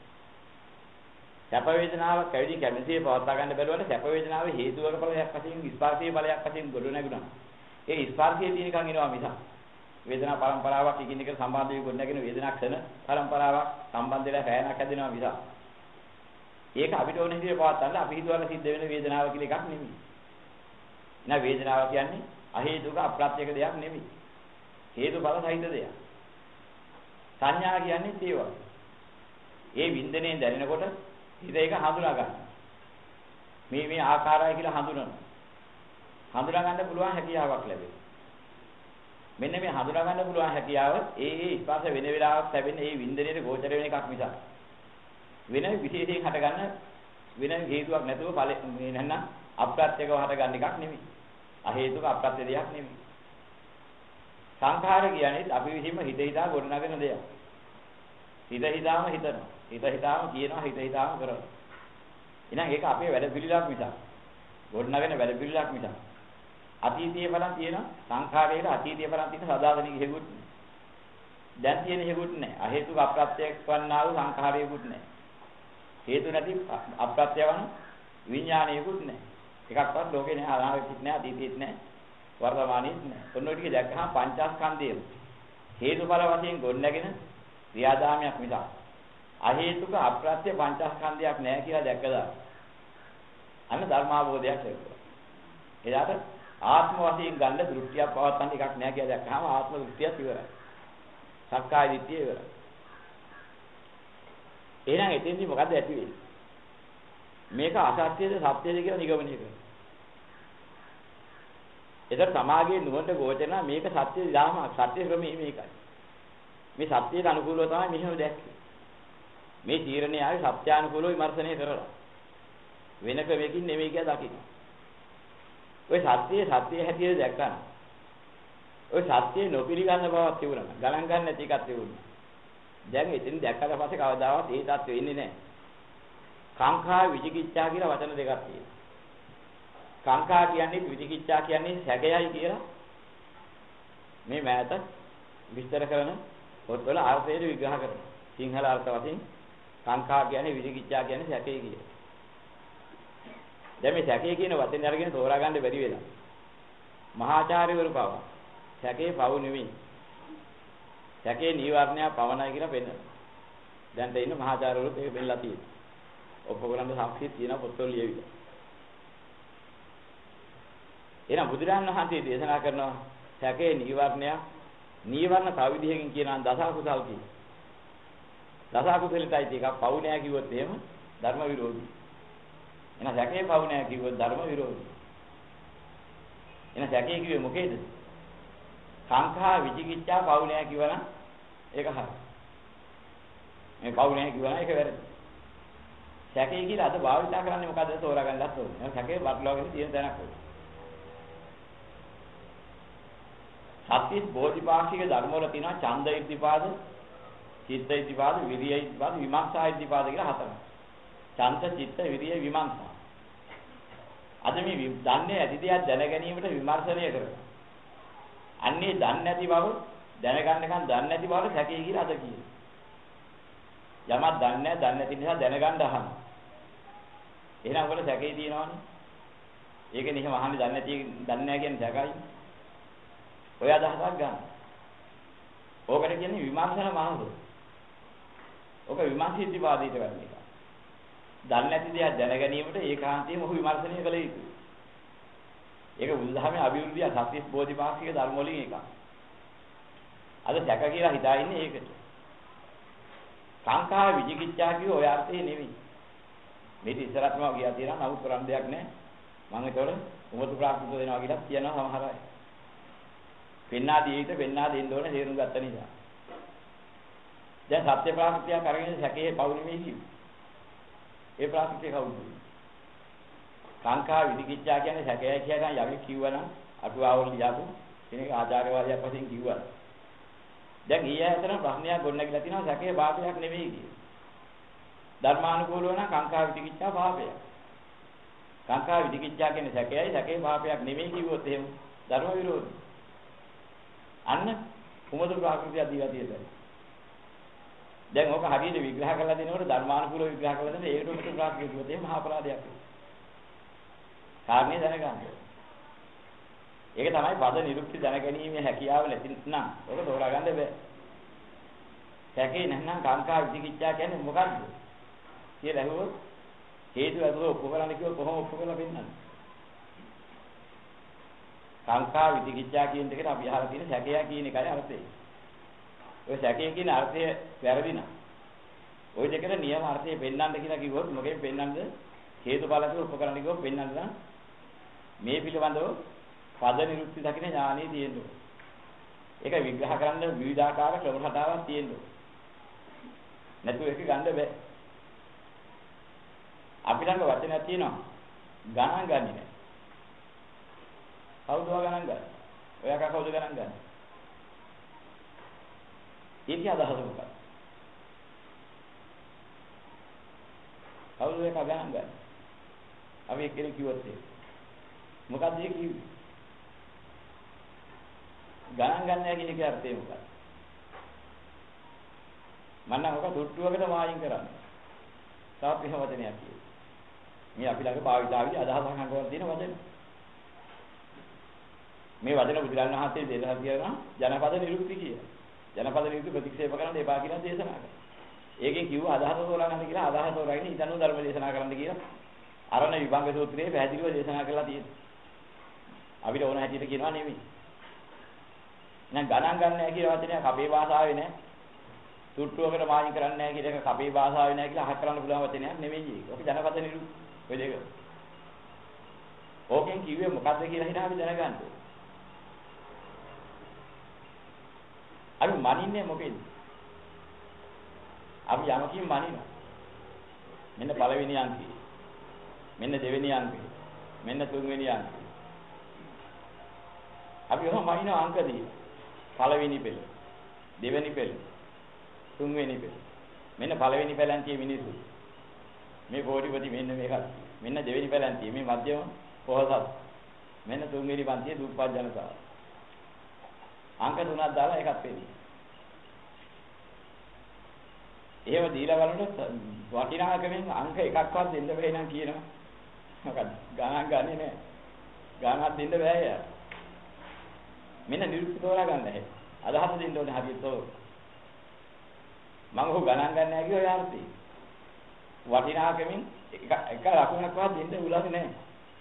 සැප වේදනාවක් කැවිදි කැමැතිේ පවත්වා ගන්න බැලුවට සැප වේදනාව හේතුවක ඵලයක් වශයෙන් ස්පර්ශයේ ඵලයක් වශයෙන් ගොඩ නැගුණා. ඒ ස්පර්ශයේ තියෙනකන් එනවා මිසක් වේදනා පරම්පරාවක් එකින් එකට සම්බන්ධ වෙ ගොඩ නැගෙන වේදනා ක්ෂණ පරම්පරාවක් සම්බන්ධ වෙලා රැයනක් හැදෙනවා මිසක් ඒක අපිට ඕන විදිහට පවත්වන්න අපි හිතුවල සිද්ධ වෙන වේදනාව කියලා එකක් නෙමෙයි. නෑ වේදනාව කියන්නේ අහේතුක අප්‍රත්‍යක දෙයක් නෙමෙයි. හේතුඵල සහිත දෙයක්. සංඥා කියන්නේ ඒ වගේ. ඒ වින්දනයෙන් දැනෙනකොට හිත ඒක හඳුනා ගන්නවා. මේ මේ ආකාරය කියලා හඳුනනවා. හඳුනා ගන්න පුළුවන් හැකියාවක් ලැබෙනවා. මෙන්න මේ හඳුනා ගන්න පුළුවන් හැකියාව ඒ ඒ ස්පර්ශ වෙන වෙලාවක් ලැබෙන ඒ වින්දනයේ ගෝචර වෙන එකක් මිසක් වෙන විශේෂයෙන් හටගන්න වෙන හේතුවක් නැතුව ඵල මේ නැත්නම් අප්‍රත්‍යකව හටගන්න එකක් නෙමෙයි. අහේතුක අප්‍රත්‍ය දෙයක් නෙමෙයි. සංඛාර කියන්නේ අපි විසින්ම හිත හිතා ගොඩනගන දෙයක්. හිත හිතාම හිතනවා. හිත හිතාම කියනවා හිත හිතාම කරනවා. එහෙනම් ඒක අපේ වැඩ පිළිලක් මිසක් ගොඩනගන වැඩ පිළිලක් මිසක් අතීතයේ බලන් තියෙන සංඛාරයේ අතීතයේ බලන් තියෙන සදාතනික හේතුත් දැන් තියෙන හේතුත් නැහැ. අහේතුක අප්‍රත්‍යයක් වන්නා වූ සංඛාරයකුත් නැහැ. හේතු නැති අප්‍රත්‍යවන විඥානයකුත් නැහැ. එකක්වත් ලෝකේ නැහැ, අනාගතෙත් නැහැ, අතීතෙත් නැහැ, වර්තමානෙත් නැහැ. ඔන්න ඔය ටික දැක්කහම පංචස්කන්ධයම හේතුඵල වශයෙන් ගොඩනැගෙන ක්‍රියාදාමයක් මිසක් අහේතුක අප්‍රත්‍ය පංචස්කන්ධයක් නැහැ කියලා දැක්කදා. අන්න ධර්මාවබෝධයක් ලැබුවා. එදාට ආත්ම වශයෙන් ගන්න දෘෂ්ටියක් පවත්තන්න එකක් නැහැ කියලා දැක්කහම ආත්ම දෘෂ්ටියත් ඉවරයි. සක්කාය දිට්ඨිය ඉවරයි. එහෙනම් එතෙන්දි මොකද ඇති වෙන්නේ? මේක අසත්‍යද සත්‍යද කියලා නිගමනය කරනවා. ඒතර සමාගයේ නුවණට ගෝචරන මේක සත්‍ය ධර්මයක්, සත්‍ය ක්‍රමයේ මේකයි. මේ සත්‍යයට අනුකූලව තමයි මෙහෙම දැක්කේ. මේ තීරණය ආවේ සත්‍යානුකූලව විමර්ශනය කරලා. වෙන ක්‍රමයකින් නෙමෙයි කියලා දකින්න. ඔය සත්‍යයේ සත්‍යයේ හැටියට දැක්කම ඔය සත්‍යය නොපිළිගන්න බවක් තිබුණා. ගණන් ගන්න නැති එකක් තිබුණා. දැන් එතන දැක්කට පස්සේ කවදාවත් ඒ தත්ත්වෙ ඉන්නේ නැහැ. කාංකා විචිකිච්ඡා කියලා වචන දෙකක් තියෙනවා. කාංකා කියන්නේ විචිකිච්ඡා කියන්නේ සැකයයි කියලා මේ මෑත විස්තර කරන පොත්වල අර්ථය විග්‍රහ කරනවා. සිංහල අර්ථ වශයෙන් කාංකා කියන්නේ විචිකිච්ඡා කියන්නේ සැකය කියලා. දැන් මේ සැකය කියන වචනේ අරගෙන තෝරා ගන්න බැරි වෙලා. මහාචාර්යවරු පවා සැකේ පවු නෙමෙයි. සැකේ නීවරණය පවණයි කියලා පෙන්නනවා. දැන් තේ ඉන්න මහාචාර්යවරු ඒක බෙල්ලා තියෙනවා. ඔක්කොගලන්ට සාක්ෂි තියෙන පොත්වල ලියවිලා. එහෙනම් බුදුරජාණන් වහන්සේ දේශනා කරනවා සැකේ නීවරණය නීවරණ තව විදිහකින් කියනවා දස අකුසල් කියන. දස අකුසලටයි ටිකක් පවු නෑ කිව්වොත් එහෙම ධර්ම විරෝධී. එහෙනම් සැකේ පවු නෑ කිව්වොත් ධර්ම විරෝධී. එහෙනම් සැකේ කිව්වේ මොකේද? සංඛා විචිකිච්ඡා පවු නෑ කිව්වනම් ඒක හරි. මේ පවු නෑ කිව්වනම් ඒක වැරදි. සැකේ කියලා අද භාවිතා කරන්නේ මොකද්ද තෝරාගන්නත් ඕනේ. එහෙනම් සැකේ බටලවාගෙන තියෙන තැනක් ඕනේ. සත්‍විස් බෝධිපාක්ෂික ධර්ම වල තියෙනවා ඡන්ද ඉද්ධිපාද, චිත්ත ඉද්ධිපාද, විරිය ඉද්ධිපාද, විමර්ශා ඉද්ධිපාද කියලා හතරක්. ඡන්ද, චිත්ත, විරිය, විමර්ශා. අද මේ දන්නේ ඇති දෙයක් දැන ගැනීමට විමර්ශනය කරනවා. අන්නේ දන්නේ නැති බව දැනගන්නකන් දන්නේ නැති බව සැකේ කියලා අද කියනවා. යමක් දන්නේ නැහැ, දන්නේ නැති නිසා දැනගන්න අහනවා. එහෙනම් වල සැකේ තියෙනවනේ. ඒකනේ එහෙම අහන්නේ දන්නේ නැති දන්නේ නැහැ කියන්නේ සැකයි. ඔය අදහසක් ගන්න. ඕකට කියන්නේ විමර්ශන මාර්ගය. ඕක විමර්ශිත වාදයට වැඩි එක. දන්නේ නැති දේක් දැන ගැනීමට ඒකාන්තයෙන්ම ඔහු විමර්ශනය කළ යුතුයි. ඒක බුදුදහමේ අභිවෘද්ධිය සත්‍විස් බෝධිපාක්ෂික ධර්ම වලින් එකක්. අද සැක කියලා හිතා ඉන්නේ ඒකට. සංඛා විචිකිච්ඡා කිය ඔය අර්ථේ නෙවෙයි. මේක ඉස්සරහටම ගියා තියෙනවා නමුත් කරන්න දෙයක් නැහැ. මම ඒතකොට උමතු ප්‍රාර්ථනා දෙනවා කියලා කියනවා සමහර අය. පෙන්නා දීවිත පෙන්නා දෙන්න ඕනේ තේරුම් ගත්ත නිසා. දැන් සත්‍ය ප්‍රාර්ථිතය කරගෙන සැකේ පවුනේ කිව්වේ. ඒ ප්‍රාර්ථිතය කවුද? සංඛා විචිකිච්ඡා කියන්නේ සැකයයි කියලා යමෙක් කිව්වනම් අටුවාවල් ලියාපු කෙනෙක් ආචාර්යවාදයක් වශයෙන් කිව්වා. දැන් ඊය ඇතන ප්‍රශ්නයක් ගොඩනැගිලා තිනවා සැකේ පාපයක් නෙවෙයි කියන්නේ. ධර්මානුකූලව නම් සංඛා විචිකිච්ඡා පාපයක්. සංඛා විචිකිච්ඡා කියන්නේ සැකයයි සැකේ පාපයක් නෙවෙයි කිව්වොත් එහෙම ධර්ම විරෝධී. අන්න කුමතු ප්‍රාකෘතිය දීලා තියෙනවා. දැන් ඕක හරියට විග්‍රහ කරලා දෙනකොට ධර්මානුකූලව විග්‍රහ කරලා දෙන ඒකට උමතු ප්‍රාකෘතිය කිව්වොත් එහෙම මහා අපරාධයක් වෙනවා. කාරණේ දැනගන්න. ඒක තමයි පද නිරුක්ති දැනගැනීමේ හැකියාව නැති නම් ඔක තෝරා ගන්න බෑ. සැකේ නැත්නම් කාංකා විචිකිච්ඡා කියන්නේ මොකද්ද කියලා අහුවොත් හේතු අතෝ ඔප්පු කරන්න කිව්වොත් කොහොම ඔප්පු කරලා පෙන්නන්නේ? කාංකා විචිකිච්ඡා කියන දෙකට අපි අහලා තියෙන සැකය කියන එකයි අර්ථය. ඔය සැකය කියන අර්ථය වැරදි නම් ওই දෙකට නියම අර්ථය පෙන්නන්න කියලා කිව්වොත් මොකෙන් පෙන්නන්නද? හේතුඵලක ඔප්පු කරන්න කිව්වොත් පෙන්නන්න නම් මේ පිළිබඳව පද නිරුක්ති දකින්න ඥානෙ තියෙනවා. ඒක විග්‍රහ කරන්න විවිධාකාර ක්‍රම හදාවක් තියෙනවා. නැතු ඒක ගන්න බෑ. අපි ළඟ වචනයක් තියෙනවා. ගණන් ගන්නේ නැහැ. කවුද ගණන් ගන්නේ? ඔයා කවුද ගණන් ගන්නේ? ඒක අදහස මොකක්ද? කවුද ඒක ගණන් ගන්නේ? අපි එක්කෙනෙක් කිව්වොත් ඒක. මොකක්ද ඒ කිව්වේ? ගණන් ගන්න කියන එකේ අර්ථය මොකක්ද? මම නම් ඔක දුට්ටුවකට මායින් කරන්නේ. තාත් එහෙම වචනයක් කියනවා. මේ අපි ළඟ භාවිතාවේ අදහසක් හංගවලා තියෙන වචන. මේ වචන බුදුරජාණන් වහන්සේ දේශනා කරන ජනපද නිරුක්ති කියලා. ජනපද නිරුක්ති ප්‍රතික්ෂේප කරන්න එපා කියලා දේශනා කරා. ඒකෙන් කිව්ව අදහස තෝරා ගන්න කියලා අදහස තෝරාගෙන ඊතනු ධර්ම දේශනා කරන්න කියලා අරණ විභංග සූත්‍රයේ පැහැදිලිව දේශනා කරලා තියෙනවා. අපිට ඕන හැටියට කියනවා නෙමෙයි. දැන් ගණන් ගන්න නැහැ කියලා වචනයක් අපේ භාෂාවේ නැහැ. සුට්ටුවකට මායින් කරන්නේ නැහැ කියන එක අපේ භාෂාවේ නැහැ කියලා අහක් කරන්න පුළුවන් වචනයක් නෙමෙයි ඒක. ඔක ජනපද නිරුක්ති ඔය දෙක. ඕකෙන් කිව්වේ මොකද්ද කියලා හිතා අපි දැනගන්න ඕනේ. අපි මනින්නේ මොකෙන්ද? අපි යමකින් මනිනවා. මෙන්න පළවෙනි අංකය. මෙන්න දෙවෙනි අංකය. මෙන්න තුන්වෙනි අංකය. අපි ඔහොම මනිනවා අංක දී. පළවෙනි පෙළ. දෙවෙනි පෙළ. තුන්වෙනි පෙළ. මෙන්න පළවෙනි පෙළන්තියේ මිනිස්සු. මේ කෝටිපති මෙන්න මේකත්. මෙන්න දෙවෙනි පෙළන්තියේ මේ මධ්‍යම පොහොසත්. මෙන්න තුන්වෙනි පන්තියේ දුප්පත් ජනතාව. අංක තුනක් දාලා එකක් වෙන්නේ. එහෙම දීලා බලනකොට වටිනාකමෙන් අංක එකක්වත් දෙන්න බැහැ නම් කියනවා. මොකද ගණන් ගන්නේ නැහැ. ගණනක් දෙන්න බෑ යා. මෙන්න නිරුක්ති තෝරා ගන්න නැහැ. අදහස දෙන්න ඕනේ හරියට තෝර. මම ඔහු ගණන් ගන්න නැහැ කිව්ව යාර්ථي. වටිනාකමෙන් එක එක ලකුණක්වත් දෙන්න උලන්නේ නැහැ.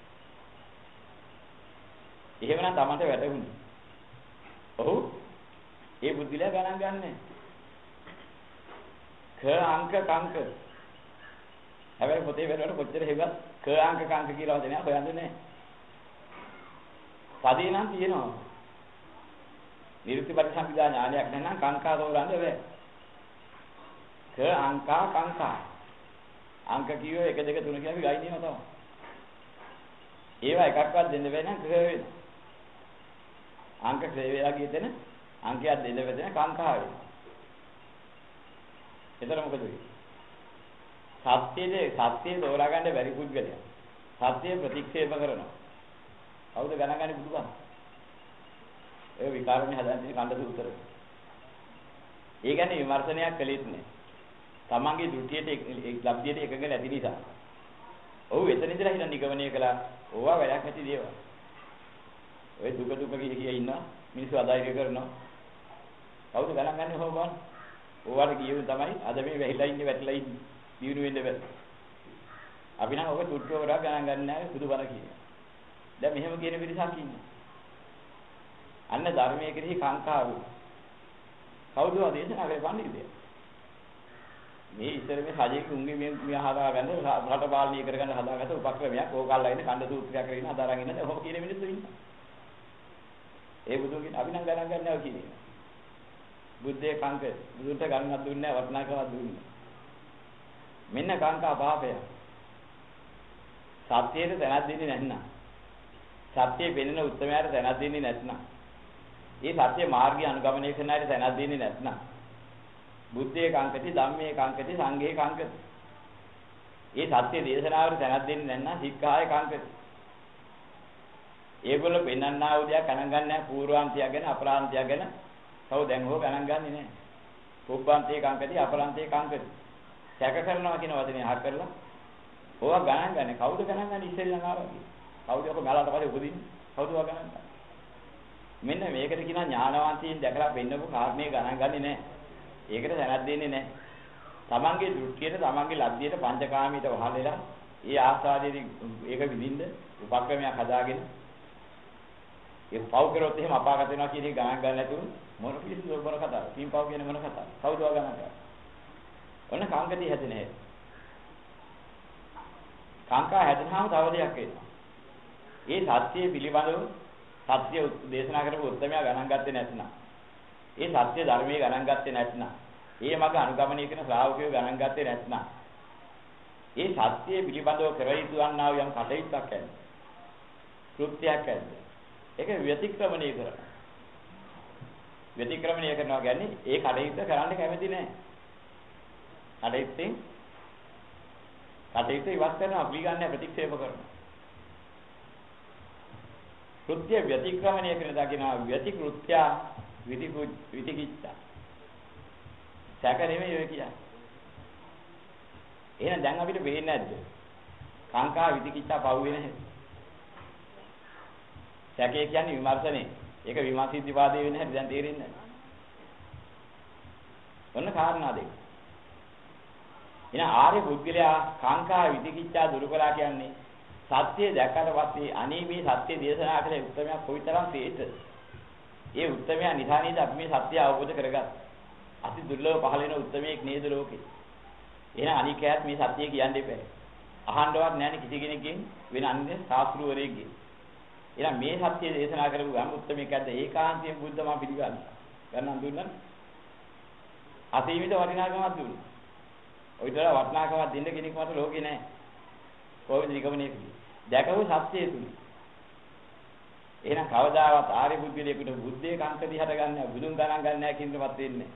එහෙමනම් තමන්ට වැටුනේ. ඔහු ඒ බුද්ධිලා ගණන් ගන්නෑ. ක අංක කංක. හැබැයි පොතේ වෙනකොට කොච්චර හෙව්වත් ක අංක කංක කියලා වදනයක් හොයන්නේ නැහැ. පදේ නම් තියෙනවා. නිරුක්ති පරිසම්පදා ඥානයක් නැත්නම් කංකා තෝරන්න බෑ. ක අංකා කංකා. අංක කියෝ එක දෙක තුන කියලා අපි ගයි දිනවා තමයි. ඒවා එකක්වත් දෙන්න බැහැ නම් ක වෙනවා. අංක ක්‍රේ වේලා කියතන අංකයක් දෙන්න බැදෙන කංකා වෙනවා. එතන මොකද වෙන්නේ? සත්‍යයේ සත්‍යය තෝරා ගන්න බැරි පුද්ගලයා. සත්‍යය ප්‍රතික්ෂේප කරනවා. කවුද ගණන් ගන්නේ බුදුබණ? ඒ විකාරණේ හදාන්නේ කණ්ඩ සූත්‍ර. ඒ කියන්නේ විමර්ශනයක් කළෙත් නෑ. තමන්ගේ දෘෂ්ටියට ලබ්ධියට එකඟ නැති නිසා. ඔව් එතන ඉඳලා හිතන නිගමනය කළා. ඕවා වැඩක් නැති දේවල්. ඔය දුක දුක කිය කිය ඉන්නවා. මිනිස්සු අදායික කරනවා. කවුද ගණන් ගන්නේ කොහොම බලන්න? ඕවට කියුවේ තමයි අද මේ වැහිලා ඉන්නේ වැටලා ඉන්නේ. දිනු වෙන්න බෑ. අපි නම් ඔක තුට්ටුව වඩා ගණන් ගන්න නැහැ බුදුබණ කියනවා. දැන් මෙහෙම කියන පිරිසක් ඉන්නවා. අන්න ධර්මයේ කෙරෙහි කාංකාව. කවුද දේශනා කරේ පඬිතුය? මේ ඉතර මේ රජෙක් උන්ගේ මේ මේ හදාගන්න රට පාලනය කරගන්න හදාගත්ත උපක්‍රමයක් ඕකල්ලා ඉන්නේ කණ්ඩ සූත්‍රයක් කරගෙන අදාරන් ඉන්නද ඔහොම කියන මිනිස්සු ඉන්නවා. ඒ බුදුන්ගේ අපි නම් ගණන් ගන්නව කියන්නේ. බුද්ධයේ කාංක බුදුන්ට ගණනක් දුන්නේ නැහැ වටනාකමක් දුන්නේ. මෙන්න කාංකා පාපය. සත්‍යයට දැනක් දෙන්නේ නැත්නම් සත්‍යයේ වෙන්න උත්තරමයට දැනක් දෙන්නේ නැත්නම් ඒ සත්‍ය මාර්ගය අනුගමනය කරන අයට දැනක් දෙන්නේ නැත්නම් බුද්ධයේ කාංකටි ධම්මයේ කාංකටි සංඝයේ කාංකටි ඒ සත්‍ය දේශනාවට දැනක් දෙන්නේ නැත්නම් සික්ඛායේ කාංකටි ඒගොල්ලෝ පෙන්වන්නා වූ දෙයක් ගණන් ගන්න නැහැ පූර්වාන්තය ගැන අපරාන්තය ගැන කව දැන් හො ගණන් ගන්නේ නැහැ පුබ්බාන්තයේ කාංකටි අපරාන්තයේ කාංකටි සැක කරනවා කියන වචනේ අහ කරලා ඕවා ගණන් ගන්න කවුද ගණන් ගන්නේ ඉස්සෙල්ලා ආවා කවුද ඔක ගාලාට පස්සේ උපදින්නේ කවුද ඔවා ගණන් ගන්නේ මෙන්න මේකට කියනවා ඥානවන්තයින් දැකලා පෙන්නපු කාරණේ ගණන් ගන්නේ නැහැ ඒකට දැනක් දෙන්නේ නැහැ තමන්ගේ දෘෂ්ටියට තමන්ගේ ලබ්ධියට පංචකාමීට වහල් වෙලා ඒ ආස්වාදයේදී ඒක විඳින්න උපක්‍රමයක් හදාගෙන ඒ පව් කරොත් එහෙම අපාගත වෙනවා කියන එක ගණන් ගන්න නැතුව මොන පිස්සුද මොන කතාවද කීම් පව් කියන්නේ මොන කතාවද කවුද ඔයා ගණන් ගන්නේ ඔන්න කාංකදී හැදෙන්නේ නැහැ කාංකා හැදෙනාම තව දෙයක් වෙනවා ඒ සත්‍යය පිළිබඳව සත්‍ය දේශනා කරපු උත්තරමයා ගණන් ගත්තේ නැත්නම් ඒ සත්‍ය ධර්මයේ ගණන් ගත්තේ නැත්නම් ඒ මග අනුගමනය කරන ශ්‍රාවකයෝ ගණන් ගත්තේ නැත්නම් ඒ සත්‍ය පිළිබඳව කර යුතු වන්නා වූ යම් කටයුත්තක් ඇද්ද කෘත්‍යයක් ඇද්ද ඒක ව්‍යතික්‍රමණය කරනවා ව්‍යතික්‍රමණය කරනවා කියන්නේ ඒ කටයුත්ත කරන්න කැමති නැහැ කටයුත්තෙන් කටයුත්ත ඉවත් කරනවා පිළිගන්නේ ප්‍රතික්ෂේප කරනවා කෘත්‍ය ව්‍යතික්‍රමණය කරන දකිනවා ව්‍යතිකෘත්‍ය විතිකිච්ඡා සැක නෙමෙයි ඔය කියන්නේ එහෙනම් දැන් අපිට පේන්නේ නැද්ද? කාංකා විතිකිච්ඡා පහුවේ නැහැ. සැකේ කියන්නේ විමර්ශනේ. ඒක විමර්ශිතවාදී වෙන හැටි දැන් තේරෙන්නේ නැහැ. ඔන්න කාරණා දෙක. එහෙනම් ආර්ය පුද්ගලයා කාංකා විතිකිච්ඡා දුරු කළා කියන්නේ සත්‍ය දැක්කට පස්සේ අනේ මේ සත්‍ය දේශනා කළේ උත්තරමයා කොයිතරම් තේට. ඒ උත්තරමයා නිසා නේද අපි මේ සත්‍ය අවබෝධ කරගත්තේ. අති දුර්ලභ පහළ වෙන උත්තරමයෙක් නේද ලෝකේ. එහෙනම් අනිකයත් මේ සත්‍ය කියන්න එපා. අහන්නවත් නැණි කිසි කෙනෙක්ගෙන් වෙන අන්‍ය ශාස්ත්‍රවරයෙක්ගෙන්. එහෙනම් මේ සත්‍ය දේශනා කරපු ගම් උත්තරමයෙක්ද ඒකාන්තයෙන් බුද්ධම පිළිගන්න. ගන්නන් දුන්නා. අසීමිත වටිනාකමක් දුන්නා. ඔයිතර වටිනාකමක් දෙන්න කෙනෙක් මත ලෝකේ නැහැ. කොහොමද නිගමනයේ පිළි. දැකපු සත්‍යය තුනේ. එහෙනම් කවදාවත් ආර්ය බුද්ධිලේකට බුද්ධේ කාංක දිහට ගන්න බුදුන් ගණන් ගන්න නැහැ කියනවත් වෙන්නේ නැහැ.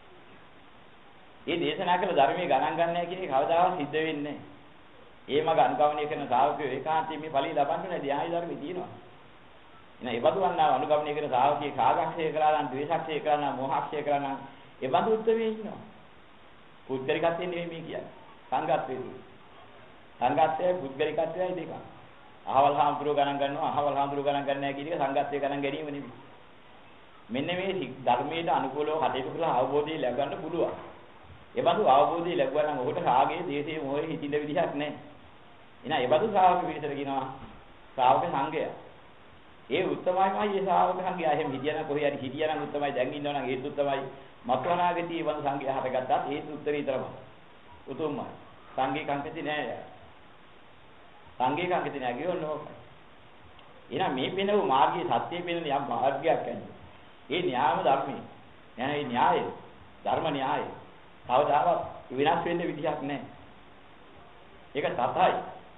මේ දේශනා කළ ධර්මයේ ගණන් ගන්න නැහැ කියන එක කවදාවත් සිද්ධ වෙන්නේ නැහැ. ඒ මග අනුගමනය කරන ශ්‍රාවකයෝ ඒකාන්තයෙන් මේ ඵලිය ලබන්න නැහැ ධ්‍යාන ධර්මයේ තියෙනවා. එහෙනම් ඒ බඳු වන්නා අනුගමනය කරන ශ්‍රාවකයේ කාගක්ෂය කරලා නම් ද්වේෂක්ෂය කරලා නම් මෝහක්ෂය කරලා නම් ඒ බඳු උත්තරේ ඉන්නවා. පුද්ගලිකත්වයෙන් නෙමෙයි මේ කියන්නේ. සංගතත්වයෙන්. සංගතයේ පුද්ගලිකත්වයයි දෙක. අහවල් හාමුදුරුවෝ ගණන් ගන්නවා අහවල් හාමුදුරුවෝ ගණන් ගන්න නැහැ කියන එක සංගතයේ ගණන් ගැනීම නෙමෙයි. මෙන්න මේ ධර්මයට අනුකූලව කටයුතු කරලා අවබෝධය ලැබගන්න පුළුවන්. ඒ බඳු අවබෝධය ලැබුවා නම් ඔහුට රාගයේ, දේශයේ, මොහේ හිතිල විදිහක් නැහැ. එහෙනම් ඒ බඳු ශ්‍රාවක පිළිතර කියනවා ශ්‍රාවක සංඝය. ඒ උත්තමයිමයි ඒ ශ්‍රාවක සංඝය. එහෙම හිටියනම් කොහේ හරි හිටියනම් උත්තමයි දැන් ඉන්නවනම් ඒත් උත්තමයි. මත්වනාගතිය වන සංඝය හටගත්තත් ඒත් උත්තරීතරමයි. උතුම්මයි. සංඝේ කංකති නෑ. සංඝේ කංකති නෑ කියනෝ. එහෙනම් මේ පෙනව මාර්ගයේ සත්‍යයේ පෙනෙන යම් මාර්ගයක් කියන්නේ. ඒ න්‍යායම ධර්මයේ. එහෙනම් මේ න්‍යායය ධර්ම න්‍යායය. කවදාවත් විනාශ වෙන්න විදිහක් නැහැ. ඒක තතයි.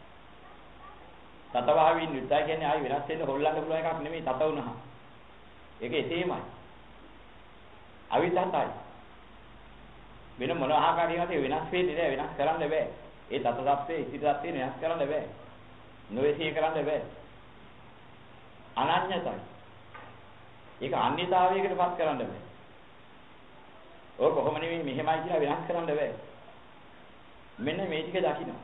තතවාවින් නිත්‍ය කියන්නේ ආයි විනාශ වෙන්න හොල්ලන්න පුළුවන් එකක් නෙමෙයි තත වුණා. ඒක එසේමයි. අවිතතයි. වෙන මොන ආකාරයකට වෙනස් වෙන්නේ නැහැ වෙනස් කරන්න බෑ. ඒ තත தත්ත්වයේ ඉතිරි தත්ත්වේ වෙනස් කරන්න බෑ. නොවේසී කරන්න බෑ. අනන්‍යතයි. ඒක අන්‍යතාවයකටපත් කරන්න බෑ. ඔය කොහොම නෙමෙයි මෙහෙමයි කියලා වෙනස් කරන්න බෑ. මෙන්න මේ ටික දකින්න.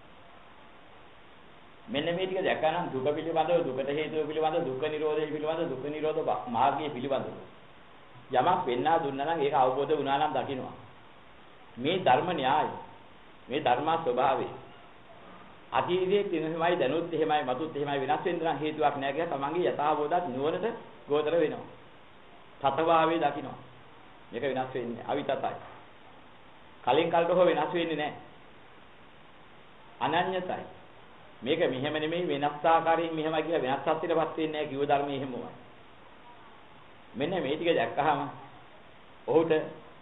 මෙන්න මේ ටික දැකනනම් දුක පිළිබඳව දුකට හේතුව පිළිබඳව දුක්ඛ නිරෝධය පිළිබඳව දුක්ඛ නිරෝධ මාර්ගය පිළිබඳව යමක් වෙන්නා දුන්නා නම් ඒක අවබෝධ වුණා නම් දකින්නවා. මේ ධර්ම න්‍යාය මේ ධර්මා ස්වභාවය අතීතයේ තියෙනමයි දැනුත් එහෙමයි මතුත් එහෙමයි වෙනස් වෙන්න නම් හේතුවක් නැහැ කියලා තමන්ගේ යථාබෝධات නුවණට ගෝචර වෙනවා. තතවාවේ දකින්නවා. මේක වෙනස් වෙන්නේ අවිතතයි. කලින් කලට හෝ වෙනස් වෙන්නේ නැහැ. අනන්‍යතයි. මේක මෙහෙම නෙමෙයි වෙනස් ආකාරයෙන් මෙහෙමයි කියලා වෙනස් සත්‍යයටපත් වෙන්නේ නැහැ කිව්ව ධර්මයේ එහෙමමයි. මෙන්න මේ ටික දැක්කහම ඔහුට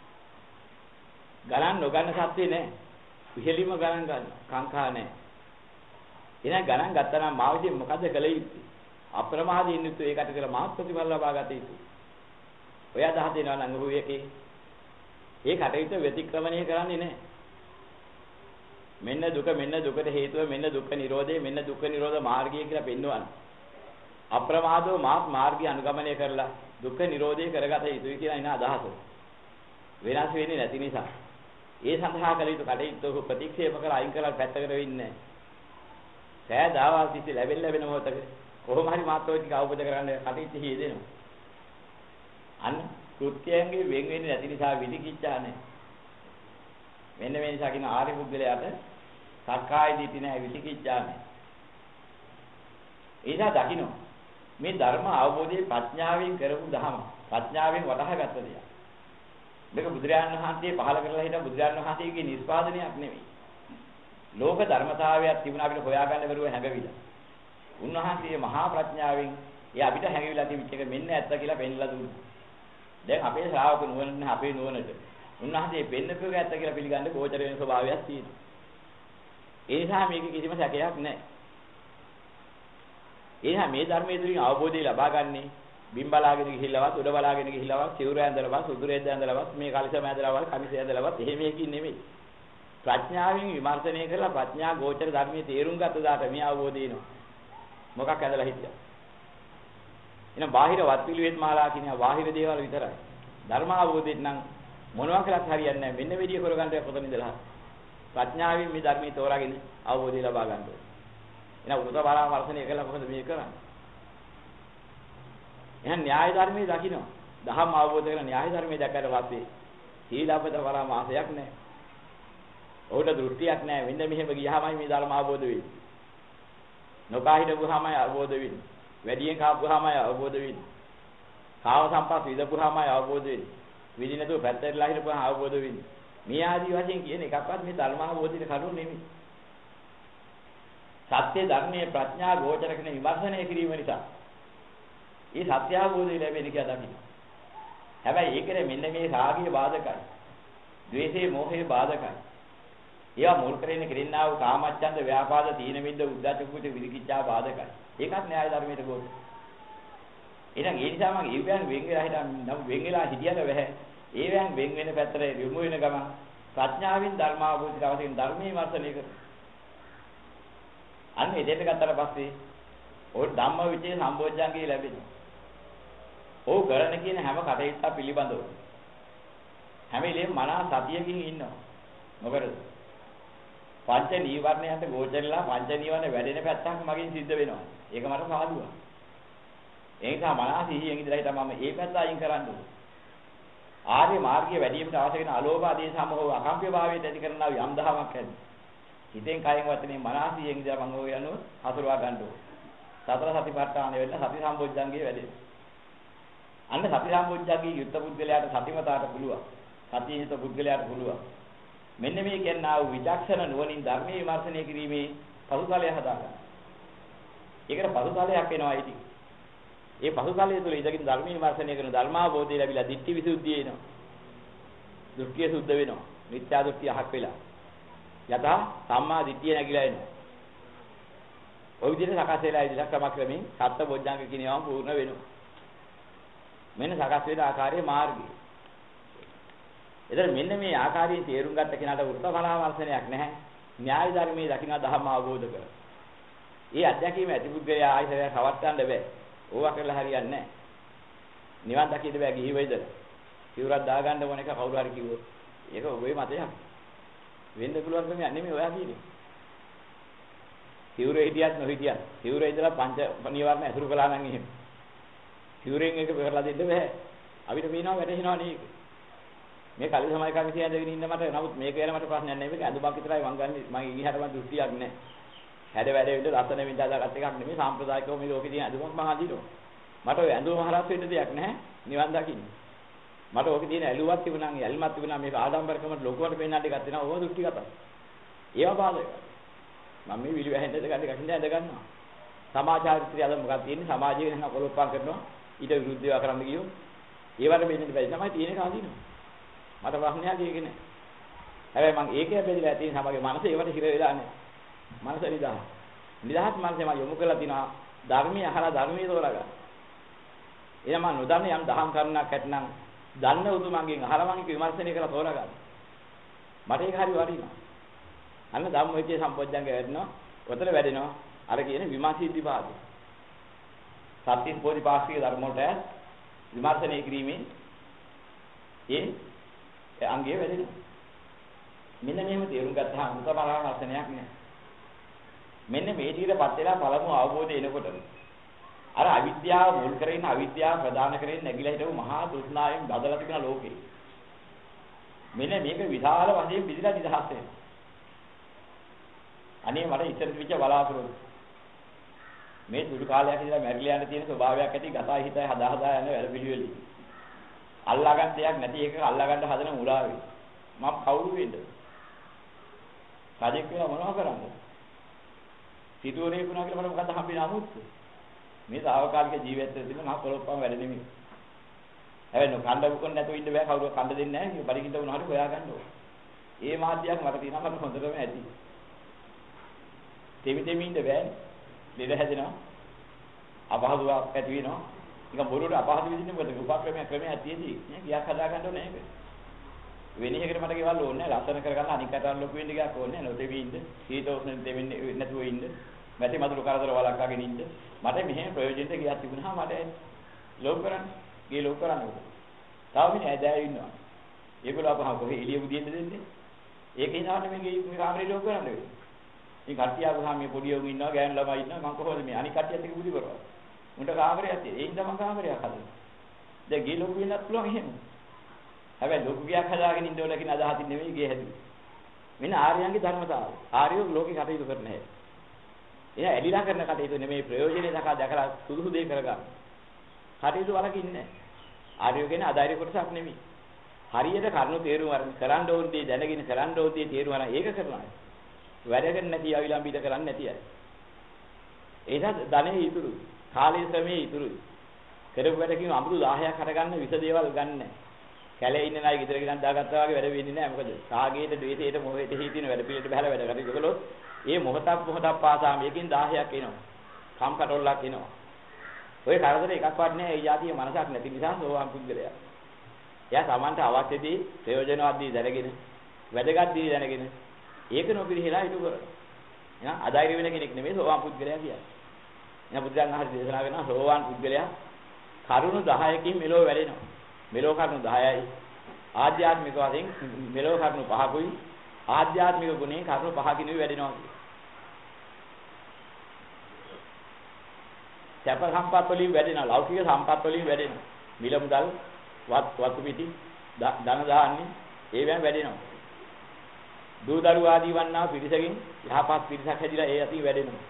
ගණන් නොගන්න සත්‍ය නැහැ. ඉහෙලිම ගණන් ගන්න කාංකා නැහැ. එහෙනම් ගණන් ගත්තා නම් මා විසින් මොකද කළ යුත්තේ? අප්‍රමාදයෙන් යුතු ඒකට කියලා මහත් ප්‍රතිඵල ලබා ගත යුතුයි. ඔය අදහස දෙනවා නම් ඔහු එකේ ඒ කටයුතු व्यතික්‍රමණය කරන්නේ නැහැ. මෙන්න දුක මෙන්න දුකට හේතුව මෙන්න දුක්ඛ නිරෝධය මෙන්න දුක්ඛ නිරෝධ මාර්ගය කියලා පෙන්වනවා. අප්‍රමාදව මාත් මාර්ගය අනුගමනය කරලා දුක්ඛ නිරෝධය කරගත යුතුයි කියලා එන අදහස. වෙනස් වෙන්නේ නැති නිසා ඒ සඳහා කළ යුතු කටයුතු ප්‍රතික්ෂේප කරලා අයින් කරලා පැත්තකට වෙන්නේ නැහැ. සෑ දාවල් තිස්සේ ලැබෙන්න ලැබෙන මොහොතක කොහොම හරි මාත් ඔය ටික අවබෝධ කරගන්න කටයුතු හේදෙනවා. අන්න කෘත්‍යයන්ගේ වෙන් වෙන්නේ නැති නිසා විදිකිච්ඡා නැහැ. මෙන්න මේ නිසා කියන ආර්ය පුද්ගලයාට සක්කාය දිට්ඨි නැහැ විදිකිච්ඡා නැහැ. ඒසා දකින්න මේ ධර්ම අවබෝධයේ ප්‍රඥාවෙන් කරපු දහම ප්‍රඥාවෙන් වටහාගත්ත දෙයක්. මේක බුදුරජාණන් වහන්සේ පහල කරලා හිටපු බුදුරජාණන් වහන්සේගේ නිෂ්පාදනයක් නෙමෙයි. ලෝක ධර්මතාවයක් තිබුණ අපිට හොයාගන්න බැරුව හැඟවිලා. උන්වහන්සේ මහා ප්‍රඥාවෙන් ඒ අපිට හැඟවිලා තිබිච්ච එක මෙන්න ඇත්ත කියලා පෙන්ලා දුන්නා. දැන් අපේ ශ්‍රාවක නුවණ අපේ නුවණට උන්වහන්සේ පෙන්නපු එක ඇත්ත කියලා පිළිගන්න ගෝචර වෙන ස්වභාවයක් තියෙනවා. ඒ නිසා මේක කිසිම සැකයක් නැහැ. ඒ නිසා මේ ධර්මයේ තුලින් අවබෝධය ලබා ගන්නේ බිම් බලාගෙන ගිහිල්ලවත් උඩ බලාගෙන ගිහිල්ලවත් සිවුර ඇඳලවත් සුදුරෙද්ද ඇඳලවත් මේ කලිසම ඇඳලවත් කමිස ඇඳලවත් එහෙම එකකින් නෙමෙයි. ප්‍රඥාවෙන් විමර්ශනය කරලා ප්‍රඥා ගෝචර ධර්මයේ තේරුම් ගත්ත දාට මේ අවබෝධය එනවා. මොකක් ඇඳලා හිටියා. එහෙනම් බාහිර වත් පිළිවෙත් මාලා කියන බාහිර දේවල් විතරයි. ධර්ම අවබෝධයෙන් නම් මොනවා කළත් හරියන්නේ නැහැ. මෙන්න මෙදිය කරගන්න කොතන ඉඳලා. ප්‍රඥාවෙන් මේ ධර්මයේ තෝරාගෙන අවබෝධය ලබා ගන්න ඕනේ. එහෙනම් උරුත පරාමර්ශණය කළා මොකද මේ කරන්නේ? එහෙනම් න්‍යාය ධර්මයේ දකින්න. දහම් අවබෝධ කරගෙන න්‍යාය ධර්මයේ දැක්කට පස්සේ සීලබ්බත පරාමාසයක් නැහැ. ඔහුට දෘෂ්ටියක් නැහැ. මෙන්න මෙහෙම ගියාමයි මේ ධර්ම අවබෝධ වෙන්නේ. නොකා හිටපුවාමයි අවබෝධ වෙන්නේ. වැඩියෙන් කාපුවාමයි අවබෝධ වෙන්නේ. කාම සම්පත් විදපුවාමයි අවබෝධ වෙන්නේ. විදින නැතුව පැත්තටලා හිටපුවාම අවබෝධ වෙන්නේ. මේ ආදී වශයෙන් කියන එකක්වත් මේ ධර්ම අවබෝධයේ කරුණ නෙමෙයි. සත්‍ය ධර්මයේ ප්‍රඥා ගෝචර කරන විමර්ශනය කිරීම නිසා ඒ සත්‍ය අවබෝධය ලැබෙන්නේ කියලා දකින්න. හැබැයි ඒකේ මෙන්න මේ රාගයේ බාධකයි. ද්වේෂයේ මෝහයේ බාධකයි. ඒවා මුල් කරගෙන කිරින්නා වූ කාමච්ඡන්ද ව්‍යාපාද තීන මිද්ද උද්ධච්ච කුච්ච විරිකිච්ඡා බාධකයි. ඒකත් න්‍යාය ධර්මයට ගොඩ. එහෙනම් ඒ නිසා මම ඊවැන් වෙන් වෙලා හිටන් නම් වෙන් වෙලා හිටියද බැහැ. ඒවැන් වෙන් වෙන පැත්තට යොමු වෙන ගමන් ප්‍රඥාවෙන් ධර්ම අවබෝධයට අවශ්‍ය ධර්මයේ වර්ධනය කර. අන්න එදෙට ගත්තට පස්සේ ඔය ධම්ම විචේ සම්බෝධ්‍යංගේ ලැබෙනවා. ඔව් කරන කියන හැම කටයුත්තක් පිළිබඳව හැම වෙලේම මනස සතියකින් ඉන්නවා. මොකද පංච නීවරණයන්ට ගෝචරලා පංච නීවරණ වැඩෙන පැත්තක් මගෙන් සිද්ධ වෙනවා. ඒක මට සාදුවා. ඒ නිසා මනස සිහියෙන් ඉඳලා හිටම මම ඒ පැත්ත අයින් කරන්න ඕනේ. ආර්ය මාර්ගයේ වැඩිවීමට අවශ්‍ය වෙන අලෝභ ආදී සමෝහ අකම්ප්‍ය භාවයට ඇති කරනා යම් දහමක් ඇති. හිතෙන් කයෙන් වචනේ මනස සිහියෙන් ඉඳලා මම ඔය යනවා හසුරවා ගන්න ඕනේ. සතර සතිපට්ඨාන වෙන්න සති සම්බොජ්ජංගේ වැඩේ. අන්න සති සම්බොජ්ජංගේ යුක්ත පුද්ගලයාට සතිමතාට පුළුවන්. සතියිත පුද්ගලයාට පුළුවන්. මෙන්න මේ කියනවා වූ විචක්ෂණ නුවණින් ධර්මයේ විමර්ශනය කිරීමේ පසුතලය හදාගන්න. ඒකට පසුතලයක් වෙනවා ඉතින්. ඒ පසුතලය තුළ ඉඳගෙන ධර්මයේ විමර්ශනය කරන ධර්මාවබෝධය ලැබිලා දිට්ඨි විසුද්ධිය එනවා. දෘෂ්ටිය සුද්ධ වෙනවා. මිත්‍යා දෘෂ්ටිය අහක් වෙලා. යථා සම්මා දිට්ඨිය නැగిලා එනවා. ඔය විදිහට සකස් වෙලා ඉඳලා ක්‍රමක්‍රමයෙන් සත්‍ය බොජ්ජංග කියන ඒවා පූර්ණ වෙනවා. මෙන්න සකස් වෙන ආකාරයේ මාර්ගය. එතන මෙන්න මේ ආකාරයෙන් තේරුම් ගත්ත කෙනාට වෘත පරාමර්ශනයක් නැහැ. න්‍යාය ධර්මයේ දකින්න ධර්ම අවබෝධ කර. ඒ අධ්‍යක්ීම ඇති පුද්ගලයා ආයතනය රවට්ටන්න බෑ. ඕවා කරලා හරියන්නේ නැහැ. නිවන් දකින්න බෑ ගිහි වෙයිද. සිවුරක් දාගන්න ඕන එක කවුරු හරි කිව්වොත් ඒක ඔබේ මතයක්. වෙන්න පුළුවන් ක්‍රමයක් නෙමෙයි ඔයා කියන්නේ. සිවුරේ හිටියත් නොහිටියත් සිවුරේ ඉඳලා පංච නිවර්ණ ඇසුරු කළා නම් එහෙම. සිවුරෙන් එක කරලා දෙන්න බෑ. අපිට පේනවා වැටෙනවා නේද? මේ කලින් සමය කමිටිය ඇඳගෙන ඉන්න මට නමුත් මේක ගැන මට ප්‍රශ්නයක් නැහැ. මේක ඇඳුමක් විතරයි මං ගන්න. මම ඊහාට මම දෘෂ්ටියක් නැහැ. හැඩ වැඩ වෙන්න ලස්සන වෙන්න හදාගත්ත එකක් නෙමෙයි. සාම්ප්‍රදායිකව මේ ලෝකේ තියෙන ඇඳුමක් මං අඳිනවා. මට ඔය ඇඳුම හරස් වෙන්න දෙයක් නැහැ. නිවන් දකින්න. මට ඕකේ තියෙන ඇලුවක් තිබුණා නම් ඇල්මක් තිබුණා මේක ආඩම්බරකමට ලොකුවට පෙන්නන්න එකක් තියෙනවා. ඕවා දෘෂ්ටි කතා. ඒවා බාධක. මම මේ විලි වැහෙන්නද ගන්න කකින්ද ඇඳ ගන්නවා. සමාජාචාරිත්‍රය අද මොකක්ද තියෙන්නේ? සමාජයේ වෙන කොලොප්පම් කරනවා. ඊට විරුද්ධව කරන්න ගියොත් ඒවට මෙන්න බැරි තමයි තියෙන එක අඳිනවා. මට ප්‍රශ්නයක් ඒක නෑ. හැබැයි මම ඒකේ බෙදලා තියෙන සමගිය මනස ඒවට හිර වෙලා නෑ. මනස නිදහස්. නිදහස් මනසේ මම යොමු කරලා තිනවා ධර්මයේ අහලා ධර්මයේ තෝරගන්න. එහෙනම් මම නොදන්න යම් දහම් කරුණක් ඇතනම් දන්න උතුමන්ගෙන් අහලා මම විමර්ශනය කරලා තෝරගන්න. මට ඒක හරි වටිනවා. අන්න ධම්මවිචේ සම්පෝඥංගය වැඩනවා. ඔතන වැඩෙනවා. අර කියන විමර්ශීති පාදේ. සත්‍ය බෝධිපාක්ෂික ධර්ම වලට විමර්ශනය කිරීමේ ඒ අංගය වැඩෙනවා. මෙන්න මෙහෙම තේරුම් ගත්තාම උතපරාම වචනයක් නෑ. මෙන්න මේ ටිකටපත් වෙලා පළමු අවබෝධය එනකොට අර අවිද්‍යාව මුල් කරගෙන අවිද්‍යාව ප්‍රදාන කරගෙන නැగిලා හිටපු මහා දුෂ්ණාවෙන් බදලා තිබෙන ලෝකේ. මෙන්න මේක විශාල වශයෙන් පිළිලා නිදහස් වෙනවා. අනේ මට ඉස්සර තිබිච්ච බලාපොරොත්තු මේ දුරු කාලයක් ඉඳලා මැරිලා යන තියෙන ස්වභාවයක් ඇති ගතයි හිතයි හදා හදා යන වැඩ පිළිවෙලයි. අල්ලා ගන්න දෙයක් නැති එක අල්ලා ගන්න හදන මුලාවේ. මම කවුරු වෙන්නද? රජෙක් වෙලා මොනව කරන්නද? සිටුවරේ වුණා කියලා මට මොකද්ද හම්බෙන්නේ අමුත්ත? මේ తాවකාලික ජීවිතයේ තියෙන මහ පොළොප්පම් වැඩ නෙමෙයි. හැබැයි නෝ කණ්ඩ බුකන් නැතුව ඉන්න බෑ කවුරු කණ්ඩ දෙන්නේ නැහැ. මේ බඩගින්න වුණාට හොයා ගන්න ඕනේ. ඒ මාධ්‍යයක් මට තියෙනවා මට හොඳටම ඇති. දෙවි දෙමි ඉන්න බෑනේ. ලෙඩ හැදෙනවා. අපහසුතාවක් ඇති වෙනවා. නිකන් බොරුවට අපහසු වෙදින්නේ මොකද? උපක්‍රමයක් ක්‍රමයක් තියෙදි නේ ගියක් හදා ගන්න ඕනේ නේද? වෙන එකකට මට ගෙවල් ඕනේ නැහැ. ලස්සන කරගන්න අනික් කටවල් ලොකු වෙන්න ගියක් ඕනේ නැහැ. නොදෙවි ඉන්න. සීතෝෂ්ණ දෙවෙන්නේ නැතුව ඉන්න. මැටි මදුරු කරදර වලක්වාගෙන ඉන්න. මට මෙහෙම ප්‍රයෝජනෙට ගියක් තිබුණා මට ලෝක කරන්නේ. ගේ ලෝක කරන්නේ. තව මිනිහ ඇදෑයෝ ඉන්නවා. ඒගොල්ලෝ අපහා කොහේ එළිය බුදියෙන්න දෙන්නේ? ඒකේ ඉන්නවනේ මේ මේ කාමරේ ලෝක කරන්නේ. මේ කට්ටිය ආවහම මේ පොඩි උන් ඉන්නවා, ගෑනු ළමයි ඉන්නවා. මම කොහොමද මේ අනික් කට්ටියත් එක්ක බුදි කරවන්නේ? උන්ට කාමරයක් තියෙයි. ඒ හින්දා මම කාමරයක් හදනවා. දැන් ගේ ලොකු වෙන්නත් පුළුවන් එහෙම. හැබැයි ලොකු ගියක් හදාගෙන ඉන්න ඕන කියන අදහසින් නෙමෙයි ගේ හැදුවේ. මෙන්න ආර්යයන්ගේ ධර්මතාවය. ආර්යෝ ලෝකේ කටයුතු කරන හැටි. එයා ඇලිලා කරන කටයුතු නෙමෙයි ප්‍රයෝජනෙ දක්වා දැකලා සුදුසු දේ කරගන්න. කටයුතු වලකින්නේ නැහැ. ආර්යෝ කියන්නේ අධෛර්ය කොටසක් නෙමෙයි. හරියට කරුණු තේරුම් අරන් කරන්න ඕන දේ දැනගෙන කරන්න ඕන දේ තේරුම් අරන් ඒක කරනවා. වැඩ කරන්නේ නැති අවිලම් පිට කරන්නේ නැති අය. ඒක ධනෙ ඉතුරු. කාලයේ ශ්‍රමයේ ඉතුරුයි. කරපු වැඩ කිව්ව අමුතු දහයක් හරගන්න විස දේවල් ගන්න නැහැ. කැලේ ඉන්න ණය ගෙදර ගෙනත් දාගත්තා වගේ වැඩ වෙන්නේ නැහැ. මොකද රාගයට, ද්වේෂයට, මොහයට හේතින වැඩ පිළිවෙලට බහලා වැඩ කටයුතු කළොත් ඒ මොහොතක් මොහොතක් පාසා මේකෙන් දහයක් එනවා. කම් කටොල්ලක් එනවා. ඔය කරදර එකක්වත් නැහැ. ඒ જાතිය මනසක් නැති නිසා සෝවාන් පුද්ගලයා. එයා Tamanට අවශ්‍ය දේ ප්‍රයෝජනවත් දේ දැනගෙන වැදගත් දේ දැනගෙන ඒක නොපිරිහෙලා ඉටු කරනවා. එහෙනම් අධෛර්ය වෙන කෙනෙක් නෙමෙයි සෝවාන් පුද්ගලයා කියන්නේ. එහෙනම් බුදුන් වහන්සේ දේශනා කරනවා සෝවාන් පුද්ගලයා කරුණු දහයකින් මෙලෝ වැඩෙනවා. මෙලෝ කරුණු දහයයි. ආධ්‍යාත්මික වශයෙන් මෙලෝ කරුණු පහකුයි. ආධ්‍යාත්මික ගුණේ කරුණු පහකින් වැඩෙනවා. සැප සම්පත් වලින් වැඩෙනවා. ලෞකික සම්පත් වලින් වැඩෙනවා. මිල මුදල් වත් වතු පිටි ධන දාන්නේ ඒවෙන් වැඩෙනවා. දූ දරුවා ආදී වන්නා පිරිසකින් යහපත් පිරිසක් හැදිලා ඒ අතින් වැඩෙනවා.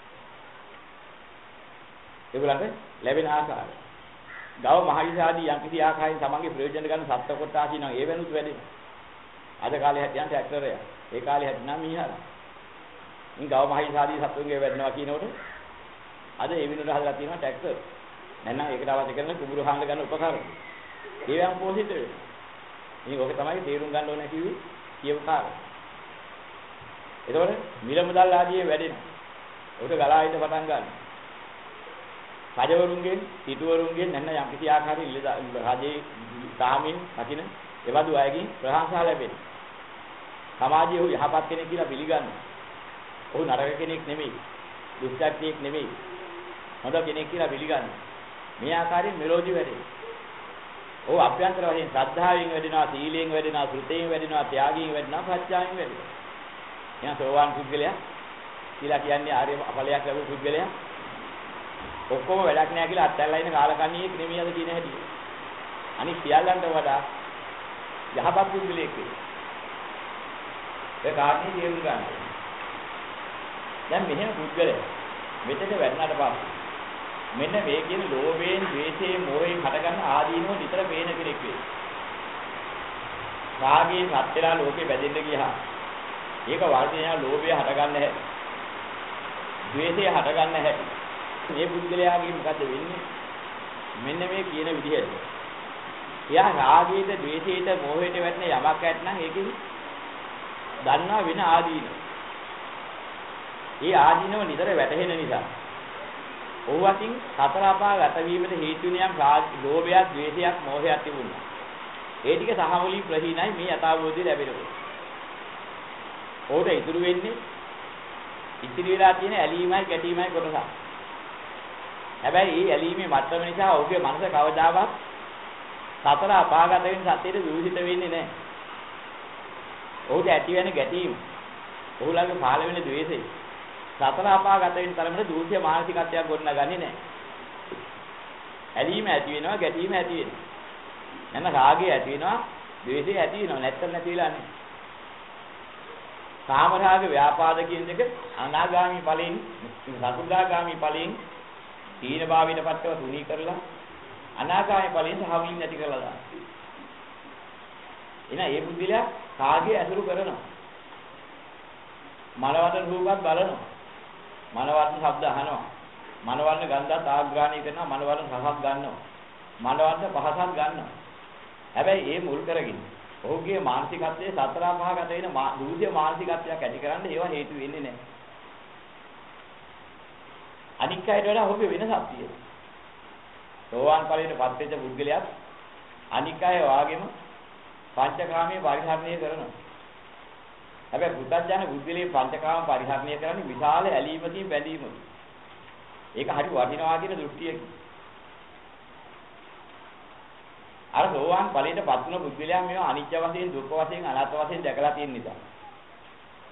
ඒගොල්ලන්ට ලැබෙන ආකාරය. ගව මහයිසාදී යම් කිසි ආකාරයෙන් තමන්ගේ ප්‍රයෝජන ගන්න සත්ත්ව කොටාසි නම් ඒ වෙනුත් වැඩෙනවා. අද කාලේ හැටියන් ට්‍රැක්ටරය. ඒ කාලේ හැටිනම් මීහර. මේ ගව මහයිසාදී සත්තුන්ගේ වැඩනවා කියනකොට අද ඒ වෙනුවට හදලා තියෙනවා ට්‍රැක්ටර්. නැත්නම් ඒකට අවශ්‍ය කරන කුඹුරු හාන්න ගන්න උපකරණ. ඒවම් පෝෂිත වෙනවා. මේ ඔක තමයි තේරුම් ගන්න ඕනේ කිව්වේ කියපු කාරණා. එතකොට මිල මුදල් ආදී වැඩෙනවා. උඩ ගලා හිට පටන් ගන්නවා. රජවරුන්ගෙන්, සිටුවරුන්ගෙන් නැන්න යම් කිසි ආකාරයක රජේ සාමින් රකින්න එවදු අයගෙන් ප්‍රශංසා ලැබෙනවා. සමාජයේ ඔහු යහපත් කෙනෙක් කියලා පිළිගන්නවා. ඔහු නරක කෙනෙක් නෙමෙයි. දුෂ්කර්තෙක් නෙමෙයි. හොඳ කෙනෙක් කියලා පිළිගන්නවා. මේ ආකාරයෙන් මෙලෝදි වැඩේ. ඔහු අභ්‍යන්තර වශයෙන් ශ්‍රද්ධාවෙන් වැඩෙනවා, සීලයෙන් වැඩෙනවා, ශ්‍රුතයෙන් වැඩෙනවා, ත්‍යාගයෙන් වැඩෙනවා, ප්‍රඥාවෙන් වැඩෙනවා. එහෙනම් සෝවාන් පුද්ගලයා කියලා කියන්නේ ආර්ය ඵලයක් ලැබු පුද්ගලයා. ඔක්කොම වැඩක් නෑ කියලා අත්හැරලා ඉන්න කාලකන්ණියෙක් නෙමෙයි අද කියන හැටි. අනිත් සියල්ලන්ට වඩා යහපත් පුද්ගලයෙක් වෙයි. ඒ කාරණේ තේරුම් ගන්න. දැන් මෙහෙම පුද්ගලයා මෙතන වැඩනට පස්සේ මෙන්න මේ කියන ලෝභයෙන්, ද්වේෂයෙන්, මෝහයෙන් හටගන්න ආදීනව නිතර පේන කෙනෙක් වෙයි. රාගයෙන් රත් වෙලා ලෝකේ වැදෙන්න ගියා. ඒක වර්ධනය ලෝභය හටගන්න හැටි. ද්වේෂය හටගන්න හැටි. මේ පුද්ගලයාගේ මොකද වෙන්නේ? මෙන්න මේ කියන විදිහට. එයා රාගයට, ද්වේෂයට, මෝහයට වැටෙන යමක් ඇත්නම් ඒකෙන් දන්නා වෙන ආදීනව. ඒ ආදීනව නිතර වැටහෙන නිසා ඔහු අතින් සතර අපා ගත වීමට හේතු වෙන යම් ලෝභයක්, ද්වේෂයක්, මෝහයක් තිබුණා. ඒ ටික සහමුලින් ප්‍රහීනයි මේ යථාභූතය ලැබෙනකොට. ඔහුට ඉතුරු වෙන්නේ ඉතිරි වෙලා තියෙන ඇලීමයි ගැටීමයි කොටසක්. හැබැයි මේ ඇලීමේ මට්ටම නිසා ඔහුගේ මනස කවදාවත් සතර අපාගත වෙන සත්‍යයට දූෂිත වෙන්නේ නැහැ. ඔහුට ඇති වෙන ගැටීම, ඔහු ළඟ පහළ වෙන ද්වේෂය සතර අපාගත වෙන තරමට දූෂ්‍ය මානසිකත්වයක් ගොඩනගන්නේ නැහැ. ඇලීම ඇති වෙනවා, ගැටීම ඇති වෙනවා. නැත්නම් රාගය ඇති වෙනවා, ද්වේෂය ඇති වෙනවා. නැත්තම් නැති වෙලා නැහැ. කාම රාග ව්‍යාපාද කියන දෙක අනාගාමී ඵලයෙන්, සතරදාගාමී ඵලයෙන් තීන භාවයට පත්ව තුනී කරලා අනාගාමී ඵලයෙන් සහවින් නැති කරලා දානවා. එන ඒ බුද්ධිලා කාගේ ඇසුරු කරනවා. මනවර්ණ රූපත් බලනවා. මනවර්ණ ශබ්ද අහනවා. මනවර්ණ ගන්ධත් ආග්‍රහණය කරනවා. මනවර්ණ රසත් ගන්නවා. මනවර්ණ පහසත් ගන්නවා. හැබැයි ඒ මුල් කරගෙන ඔහුගේ මානසිකත්වයේ සතර පහකට වෙන දූෂ්‍ය මානසිකත්වයක් ඇති කරන්න ඒවා හේතු වෙන්නේ නැහැ. අනික් අයට වඩා ඔහුගේ වෙනසක් තියෙනවා. සෝවාන් ඵලයට පත් වෙච්ච පුද්ගලයාත් අනික් අය වාගේම පංචකාමයේ පරිහරණය කරනවා. හැබැයි බුද්ධඥාන බුද්ධිලේ පංචකාම පරිහරණය කරන්නේ විශාල ඇලීමකින් බැඳීමකින්. ඒක හරි වටිනවා කියන දෘෂ්ටියකින්. අර සෝවාන් ඵලයට පත් වුණ බුද්ධිලයා මේවා අනිත්‍ය වශයෙන්, දුක්ඛ වශයෙන්, අනාත්ම වශයෙන් දැකලා තියෙන නිසා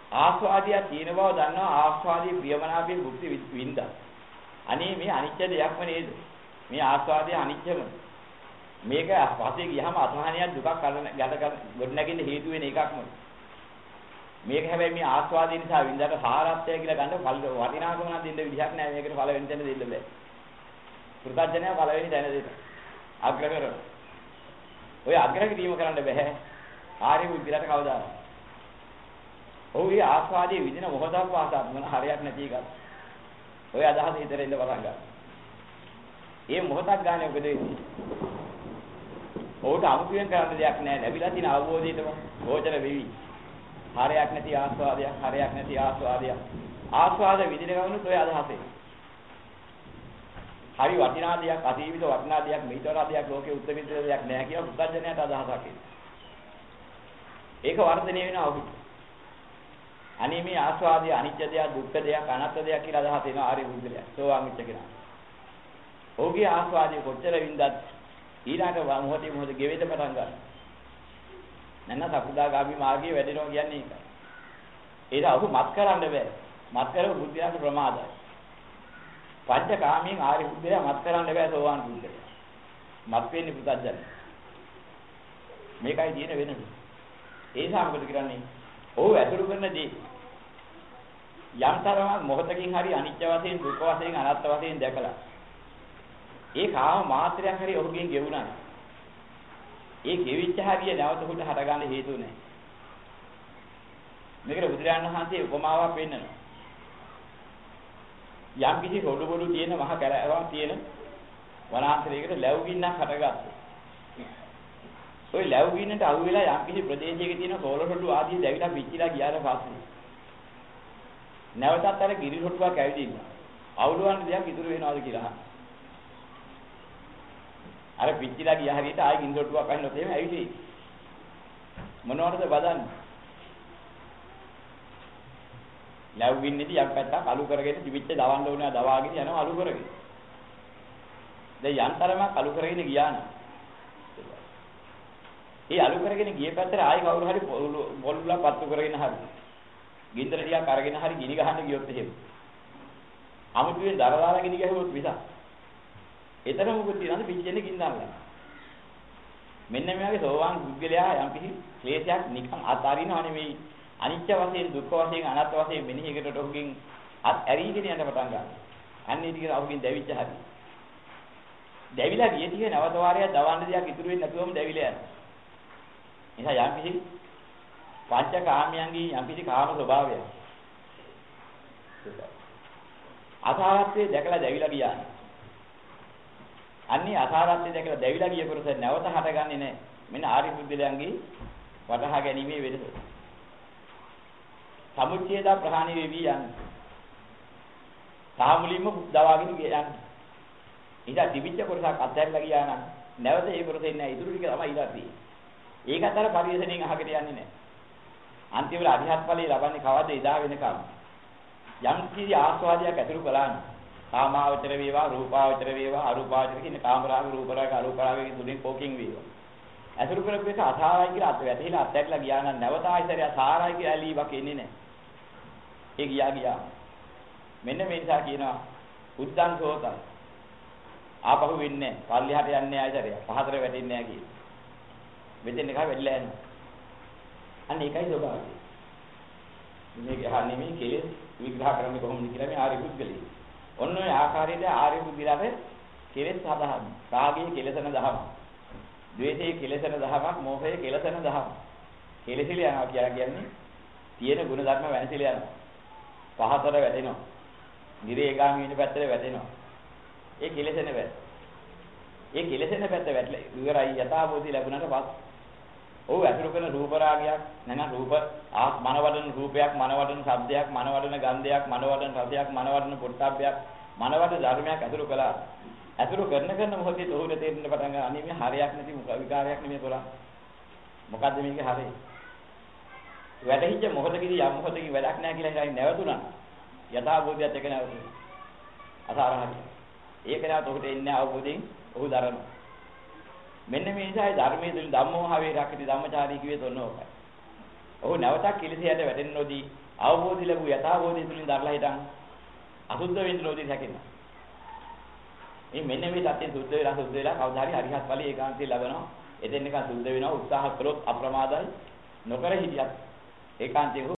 ආස්වාදියා තියෙන බව දන්නවා ආස්වාදී ප්‍රියමනාපයේ භුක්ති විඳින්දා. අනේ මේ අනිත්‍ය දෙයක්ම නේද? මේ ආස්වාදය අනිත්‍යම. මේක පස්සේ ගියහම අසහනයක් දුකක් කරන ගැට ගොඩ නැගින්න හේතු වෙන එකක්ම. මේක හැබැයි මේ ආස්වාදය නිසා විඳකට සාරත්වය කියලා ගන්න වටිනාකම නම් දෙන්න විදිහක් නැහැ. මේකට පළවෙනි තැන දෙන්න බෑ. පුරුතඥය පළවෙනි තැන දෙන්න. අග්‍ර කරන. ඔය අග්‍ර කිරීම කරන්න බෑ. ආර්ය බුද්ධිලට කවදාද? ඔහුගේ ආස්වාදයේ විදින මොහොතක් පාසා මොන හරයක් නැති එකක්. ඔය අදහස හිතේ ඉඳ පටන් ගන්න. මේ මොහොතක් ගන්න මොකද වෙන්නේ? ඔහුට අමුතුවෙන් කරන්න දෙයක් නැහැ. ලැබිලා තියෙන අවබෝධයටම ගෝචර වෙවි. හරයක් නැති ආස්වාදයක්, හරයක් නැති ආස්වාදයක්. ආස්වාද විදින ගමනුත් ඔය අදහසේ. හරි වටිනා දෙයක්, අතීවිත වටිනා දෙයක්, මේතර දෙයක් ලෝකේ උත්තරීතර දෙයක් නැහැ කියලා බුද්ධජනයාට අදහසක් එනවා. ඒක වර්ධනය වෙනවා ඔහුට. අනේ මේ ආස්වාදය අනිත්‍ය දෙයක්, දුක්ඛ දෙයක්, අනාත්ම දෙයක් කියලා අදහස එනවා ආර්ය බුද්ධලයා. සෝවාන් වෙච්ච කෙනා. ඔහුගේ ආස්වාදය කොච්චර වින්දත් ඊළඟ මොහොතේ මොහොත ගෙවෙද පටන් ගන්නවා. නැන්න සකුදාගාමි මාර්ගයේ වැඩෙනවා කියන්නේ ඒකයි. ඒක ඔහු මත් කරන්න බෑ. මත් කරව බුද්ධයාට ප්‍රමාදයි. පංචකාමයෙන් ආර්ය බුද්ධයා මත් කරන්න බෑ සෝවාන් බුද්ධයා. මත් වෙන්නේ පුතඥය. මේකයි තියෙන වෙනස. ඒ නිසා මොකද කරන්නේ? ඔහු ඇසුරු කරන දේ යම්තරම මොහොතකින් හරි අනිත්‍ය වශයෙන්, දුක්ඛ වශයෙන්, අනාත්ම වශයෙන් දැකලා ඒ කාම මාත්‍රයක් හරි ඔහුගෙන් ගෙවුණා. ඒ ගෙවිච්ච හරිය නැවත උට හටගන්න හේතු නැහැ. මේකට බුදුරජාණන් වහන්සේ උපමාවක් පෙන්නනවා. යම් කිසි රොඩු බොඩු තියෙන මහ කැලෑවක් තියෙන වනාන්තරයකට ලැබු ගින්නක් හටගත්තා. ওই ලැබු ගින්නට අහු වෙලා යම් කිසි ප්‍රදේශයක තියෙන සෝල රොඩු ආදී දැවිලා පිච්චිලා ගියාට පස්සේ නැවතත් අර ගිරි රොඩුවක් ඇවිදින්න. අවුලවන්න දෙයක් ඉතුරු වෙනවද කියලා අහනවා. අර පිච්චිලා ගියා හරියට ආයි ගිනි රොඩුවක් අහින්නොත් එහෙම ඇවිදේ. මොනවටද බදන්නේ? ලැබු ගින්නේදී යම් පැත්තක් අලු කරගෙන තිබිච්ච දවන්න ඕනේ දවාගෙන යනවා අලු කරගෙන. දැන් යන්තරමක් අලු කරගෙන ගියා නේ. ඒ අලු කරගෙන ගිය පැත්තට ආයි කවුරු හරි පොල්ලුලා පත්තු කරගෙන හරි. ගින්දර ටිකක් අරගෙන හරි ගිනි ගහන්න ගියොත් එහෙම. අමුතුවෙන් දරදාලා ගිනි ගහුවොත් විසක්. එතන මොකද තියනද පිච්චෙන්නේ ගින්දරලා. මෙන්න මෙයාගේ සෝවාන් පුද්ගලයා යම් කිසි ක්ලේශයක් නිකන් අතාරිනව නෙමෙයි. අනිත්‍ය වශයෙන්, දුක්ඛ වශයෙන්, අනාත්ම වශයෙන් මෙනෙහි එකට ඔහුගෙන් අත් ඇරීගෙන යන පටන් ගන්නවා. අන්නේ ටික ඔහුගෙන් දැවිච්ච හැටි. දැවිලා ගිය ටික නැවත වාරයක් දවන්න දෙයක් ඉතුරු වෙන්නේ නැතුවම දැවිලා යනවා. එහා යම් කිසි පංචකාමයන්ගේ යම් කිසි කාම ස්වභාවයක්. අසාරත්වයේ දැකලා දැවිලා ගියා. අන්නේ අසාරත්වයේ දැකලා දැවිලා ගිය පුරුෂය නැවත හටගන්නේ නැහැ. මෙන්න ආරි බුද්ධලයන්ගේ වටහා ගැනීමේ වෙනස. සමුච්ඡේද ප්‍රහාණි වෙවි යන්නේ. සාමුලින්ම දවාගෙන යන්නේ. ඉතින් දිවිච්ච කොටසක් අත්හැරලා ගියා නම් නැවත ඒ කොටසේ ඉන්න ඉතුරු ටික තමයි ඊළඟ තියෙන්නේ. ඒකත් අර පරිශෙණින් අහකට යන්නේ නැහැ. අන්තිමට අධිහත් ඵලයේ ලබන්නේ කවද එදා වෙනකම්. යම් කිසි ආස්වාදයක් ඇතුළු කළාම කාමාවචර වේවා, රූපාවචර වේවා, අරූපාවචර කියන කාමරාග, රූපරාග, අරූපරාග තුنين කෝකින් වේවා. ඇතුළු කරපු එක අසාරයි කියලා අත වැටහිලා අත්හැරලා ගියා නම් නැවත ආයතරය සාරයි කියලා ඇලීමක් එන්නේ නැහැ. ඒ ගියා ගියා. මෙන්න මේ නිසා කියනවා උද්දං සෝතං. ආපහු වෙන්නේ නැහැ. පල්ලිහාට යන්නේ ආයතරය. පහතර වැටෙන්නේ නැහැ කියන. මෙතෙන් එකයි වෙල්ලා යන්නේ. අන්න ඒකයි ස්වභාවය. මේක අහන්නේ මේ කෙලෙස් විග්‍රහ කරන්නේ කොහොමද කියලා මේ ආර්ය පුද්ගලයා. ඔන්න ඔය ආකාරයට ආර්ය පුද්ගලයාට කෙලෙස් හදහම. රාගයේ කෙලසන දහම. ද්වේෂයේ කෙලසන දහමක්, මෝහයේ කෙලසන දහම. කෙලසිල යනවා කියලා කියන්නේ තියෙන ගුණ ධර්ම වෙනසිල යනවා. පහතර වැටෙනවා. නිරේගාමී වෙන පැත්තට වැටෙනවා. ඒ කෙලසෙන පැත්ත. ඒ කෙලසෙන පැත්ත වැටලා ඉවරයි යථාභූතී ලැබුණාට පස්සේ ඔව් අතුරු කරන රූප රාගයක් නැත්නම් රූප ආ මනවඩන රූපයක්, මනවඩන ශබ්දයක්, මනවඩන ගන්ධයක්, මනවඩන රසයක්, මනවඩන පොට්ටබ්බයක්, මනවඩන ධර්මයක් අතුරු කළා. අතුරු කරන කරන මොහොතේ තෝරෙ තේරෙන්න පටන් ගන්න අනේ මේ හරයක් නැති විකාරයක් නෙමෙයි තෝරා. මොකද්ද මේකේ හරය? වැටහිච්ච මොහොතකදී යම් මොහොතකින් වැඩක් නැහැ කියලා හිතයි නැවතුණා. යථාභූතයත් එක නැවතුණා. අසාරහයි. ඒක නැවත ඔහුට එන්නේ අවබෝධයෙන් ඔහු දරනවා. මෙන්න මේ නිසායි ධර්මයේ තුල ධම්මෝහවේ රකිති ධම්මචාරී කිව්වේ තොන්න ඕකයි. ඔහු නැවතක් කිලිසයට වැටෙන්න නොදී අවබෝධය ලැබූ යථාබෝධය තුලින් දරලා හිටන් අසුද්ධ වෙන්න නොදී හැකිනවා. මේ මෙන්න මේ සත්‍ය සුද්ධ වෙලා සුද්ධ වෙලා කවදා හරි හරිහත් ඵලයේ ඒකාන්තය ලැබෙනවා. එතෙන් එක සුද්ධ වෙනවා උත්සාහ කළොත් අප්‍රමාදයි. නොකර හිටියත් ඒකාන්තයේ